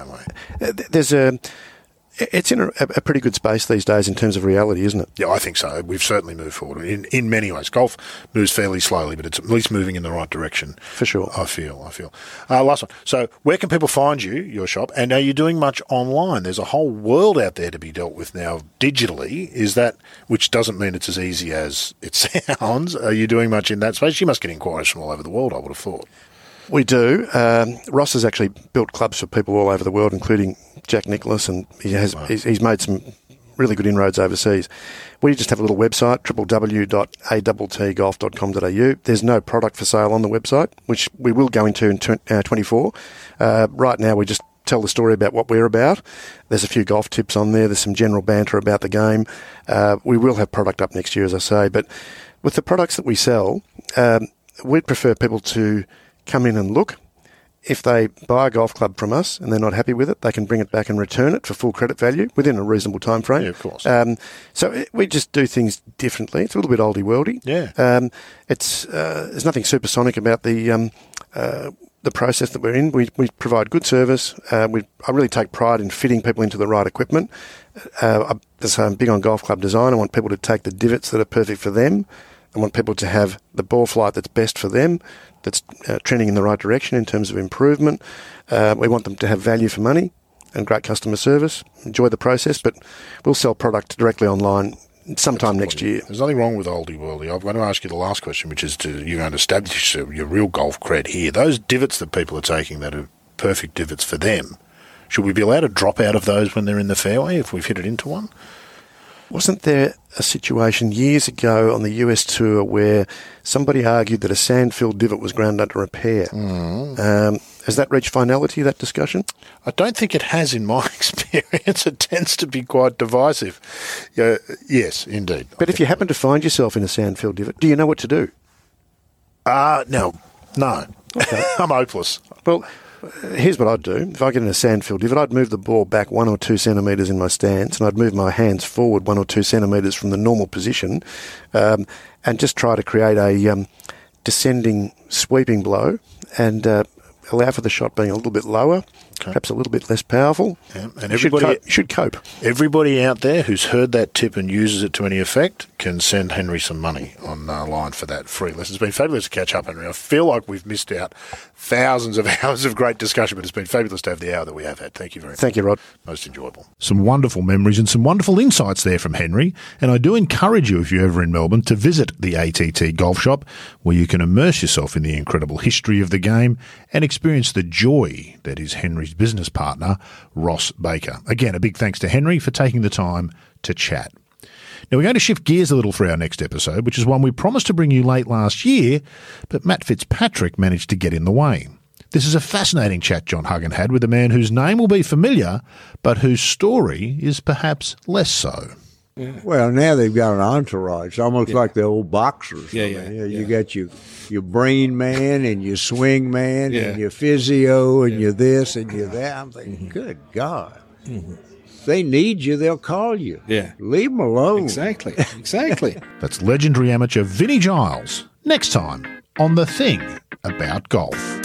it's in a pretty good space these days in terms of reality, isn't it? Yeah, I think so. We've certainly moved forward in many ways. Golf moves fairly slowly, but it's at least moving in the right direction. For sure. I feel. Last one. So where can people find you, your shop, and are you doing much online? There's a whole world out there to be dealt with now digitally. Is that, which doesn't mean it's as easy as it sounds. Are you doing much in that space? You must get inquiries from all over the world, I would have thought. We do. Ross has actually built clubs for people all over the world, including Jack Nicklaus, and he's made some really good inroads overseas. We just have a little website, www.attgolf.com.au. There's no product for sale on the website, which we will go into in 24. Right now, we just tell the story about what we're about. There's a few golf tips on there. There's some general banter about the game. We will have product up next year, as I say. But with the products that we sell, we'd prefer people to come in and look. If they buy a golf club from us and they're not happy with it, they can bring it back and return it for full credit value within a reasonable time frame. Yeah, of course. So we just do things differently. It's a little bit oldie-worldy. Yeah. There's nothing supersonic about the process that we're in. We provide good service. I really take pride in fitting people into the right equipment. I'm big on golf club design. I want people to take the divots that are perfect for them. I want people to have the ball flight that's best for them, that's trending in the right direction in terms of improvement. We want them to have value for money and great customer service. Enjoy the process, but we'll sell product directly online sometime next year. There's nothing wrong with oldie-worldy. I'm going to ask you the last question, which is you're going to establish your real golf cred here. Those divots that people are taking that are perfect divots for them, should we be allowed to drop out of those when they're in the fairway if we've hit it into one? Wasn't there a situation years ago on the US tour where somebody argued that a sand-filled divot was ground under repair? Has that reached finality, that discussion? I don't think it has in my experience. It tends to be quite divisive. Yes, indeed. But if you happen to find yourself in a sand-filled divot, do you know what to do? No. Okay. I'm hopeless. Well, here's what I'd do. If I get in a sand-filled divot, I'd move the ball back 1 or 2 centimetres in my stance, and I'd move my hands forward 1 or 2 centimetres from the normal position, and just try to create a descending, sweeping blow, and allow for the shot being a little bit lower, perhaps a little bit less powerful. Yeah, and everybody should cope. Everybody out there who's heard that tip and uses it to any effect can send Henry some money online for that free lesson. It's been fabulous to catch up, Henry. I feel like we've missed out thousands of hours of great discussion, but it's been fabulous to have the hour that we have had. Thank you very much. Thank you, Rod. Most enjoyable. Some wonderful memories and some wonderful insights there from Henry. And I do encourage you, if you're ever in Melbourne, to visit the ATT Golf Shop, where you can immerse yourself in the incredible history of the game and experience the joy that is Henry's business partner, Ross Baker. Again, a big thanks to Henry for taking the time to chat. Now, we're going to shift gears a little for our next episode, which is one we promised to bring you late last year, but Matt Fitzpatrick managed to get in the way. This is a fascinating chat John Huggan had with a man whose name will be familiar, but whose story is perhaps less so. Yeah. Well, now they've got an entourage, almost like the old boxers. Yeah. You got your brain man and your swing man and your physio and your this and your that. I'm thinking, good God. Mm-hmm. If they need you, they'll call you. Yeah. Leave them alone. Exactly. That's legendary amateur Vinnie Giles, next time on The Thing About Golf.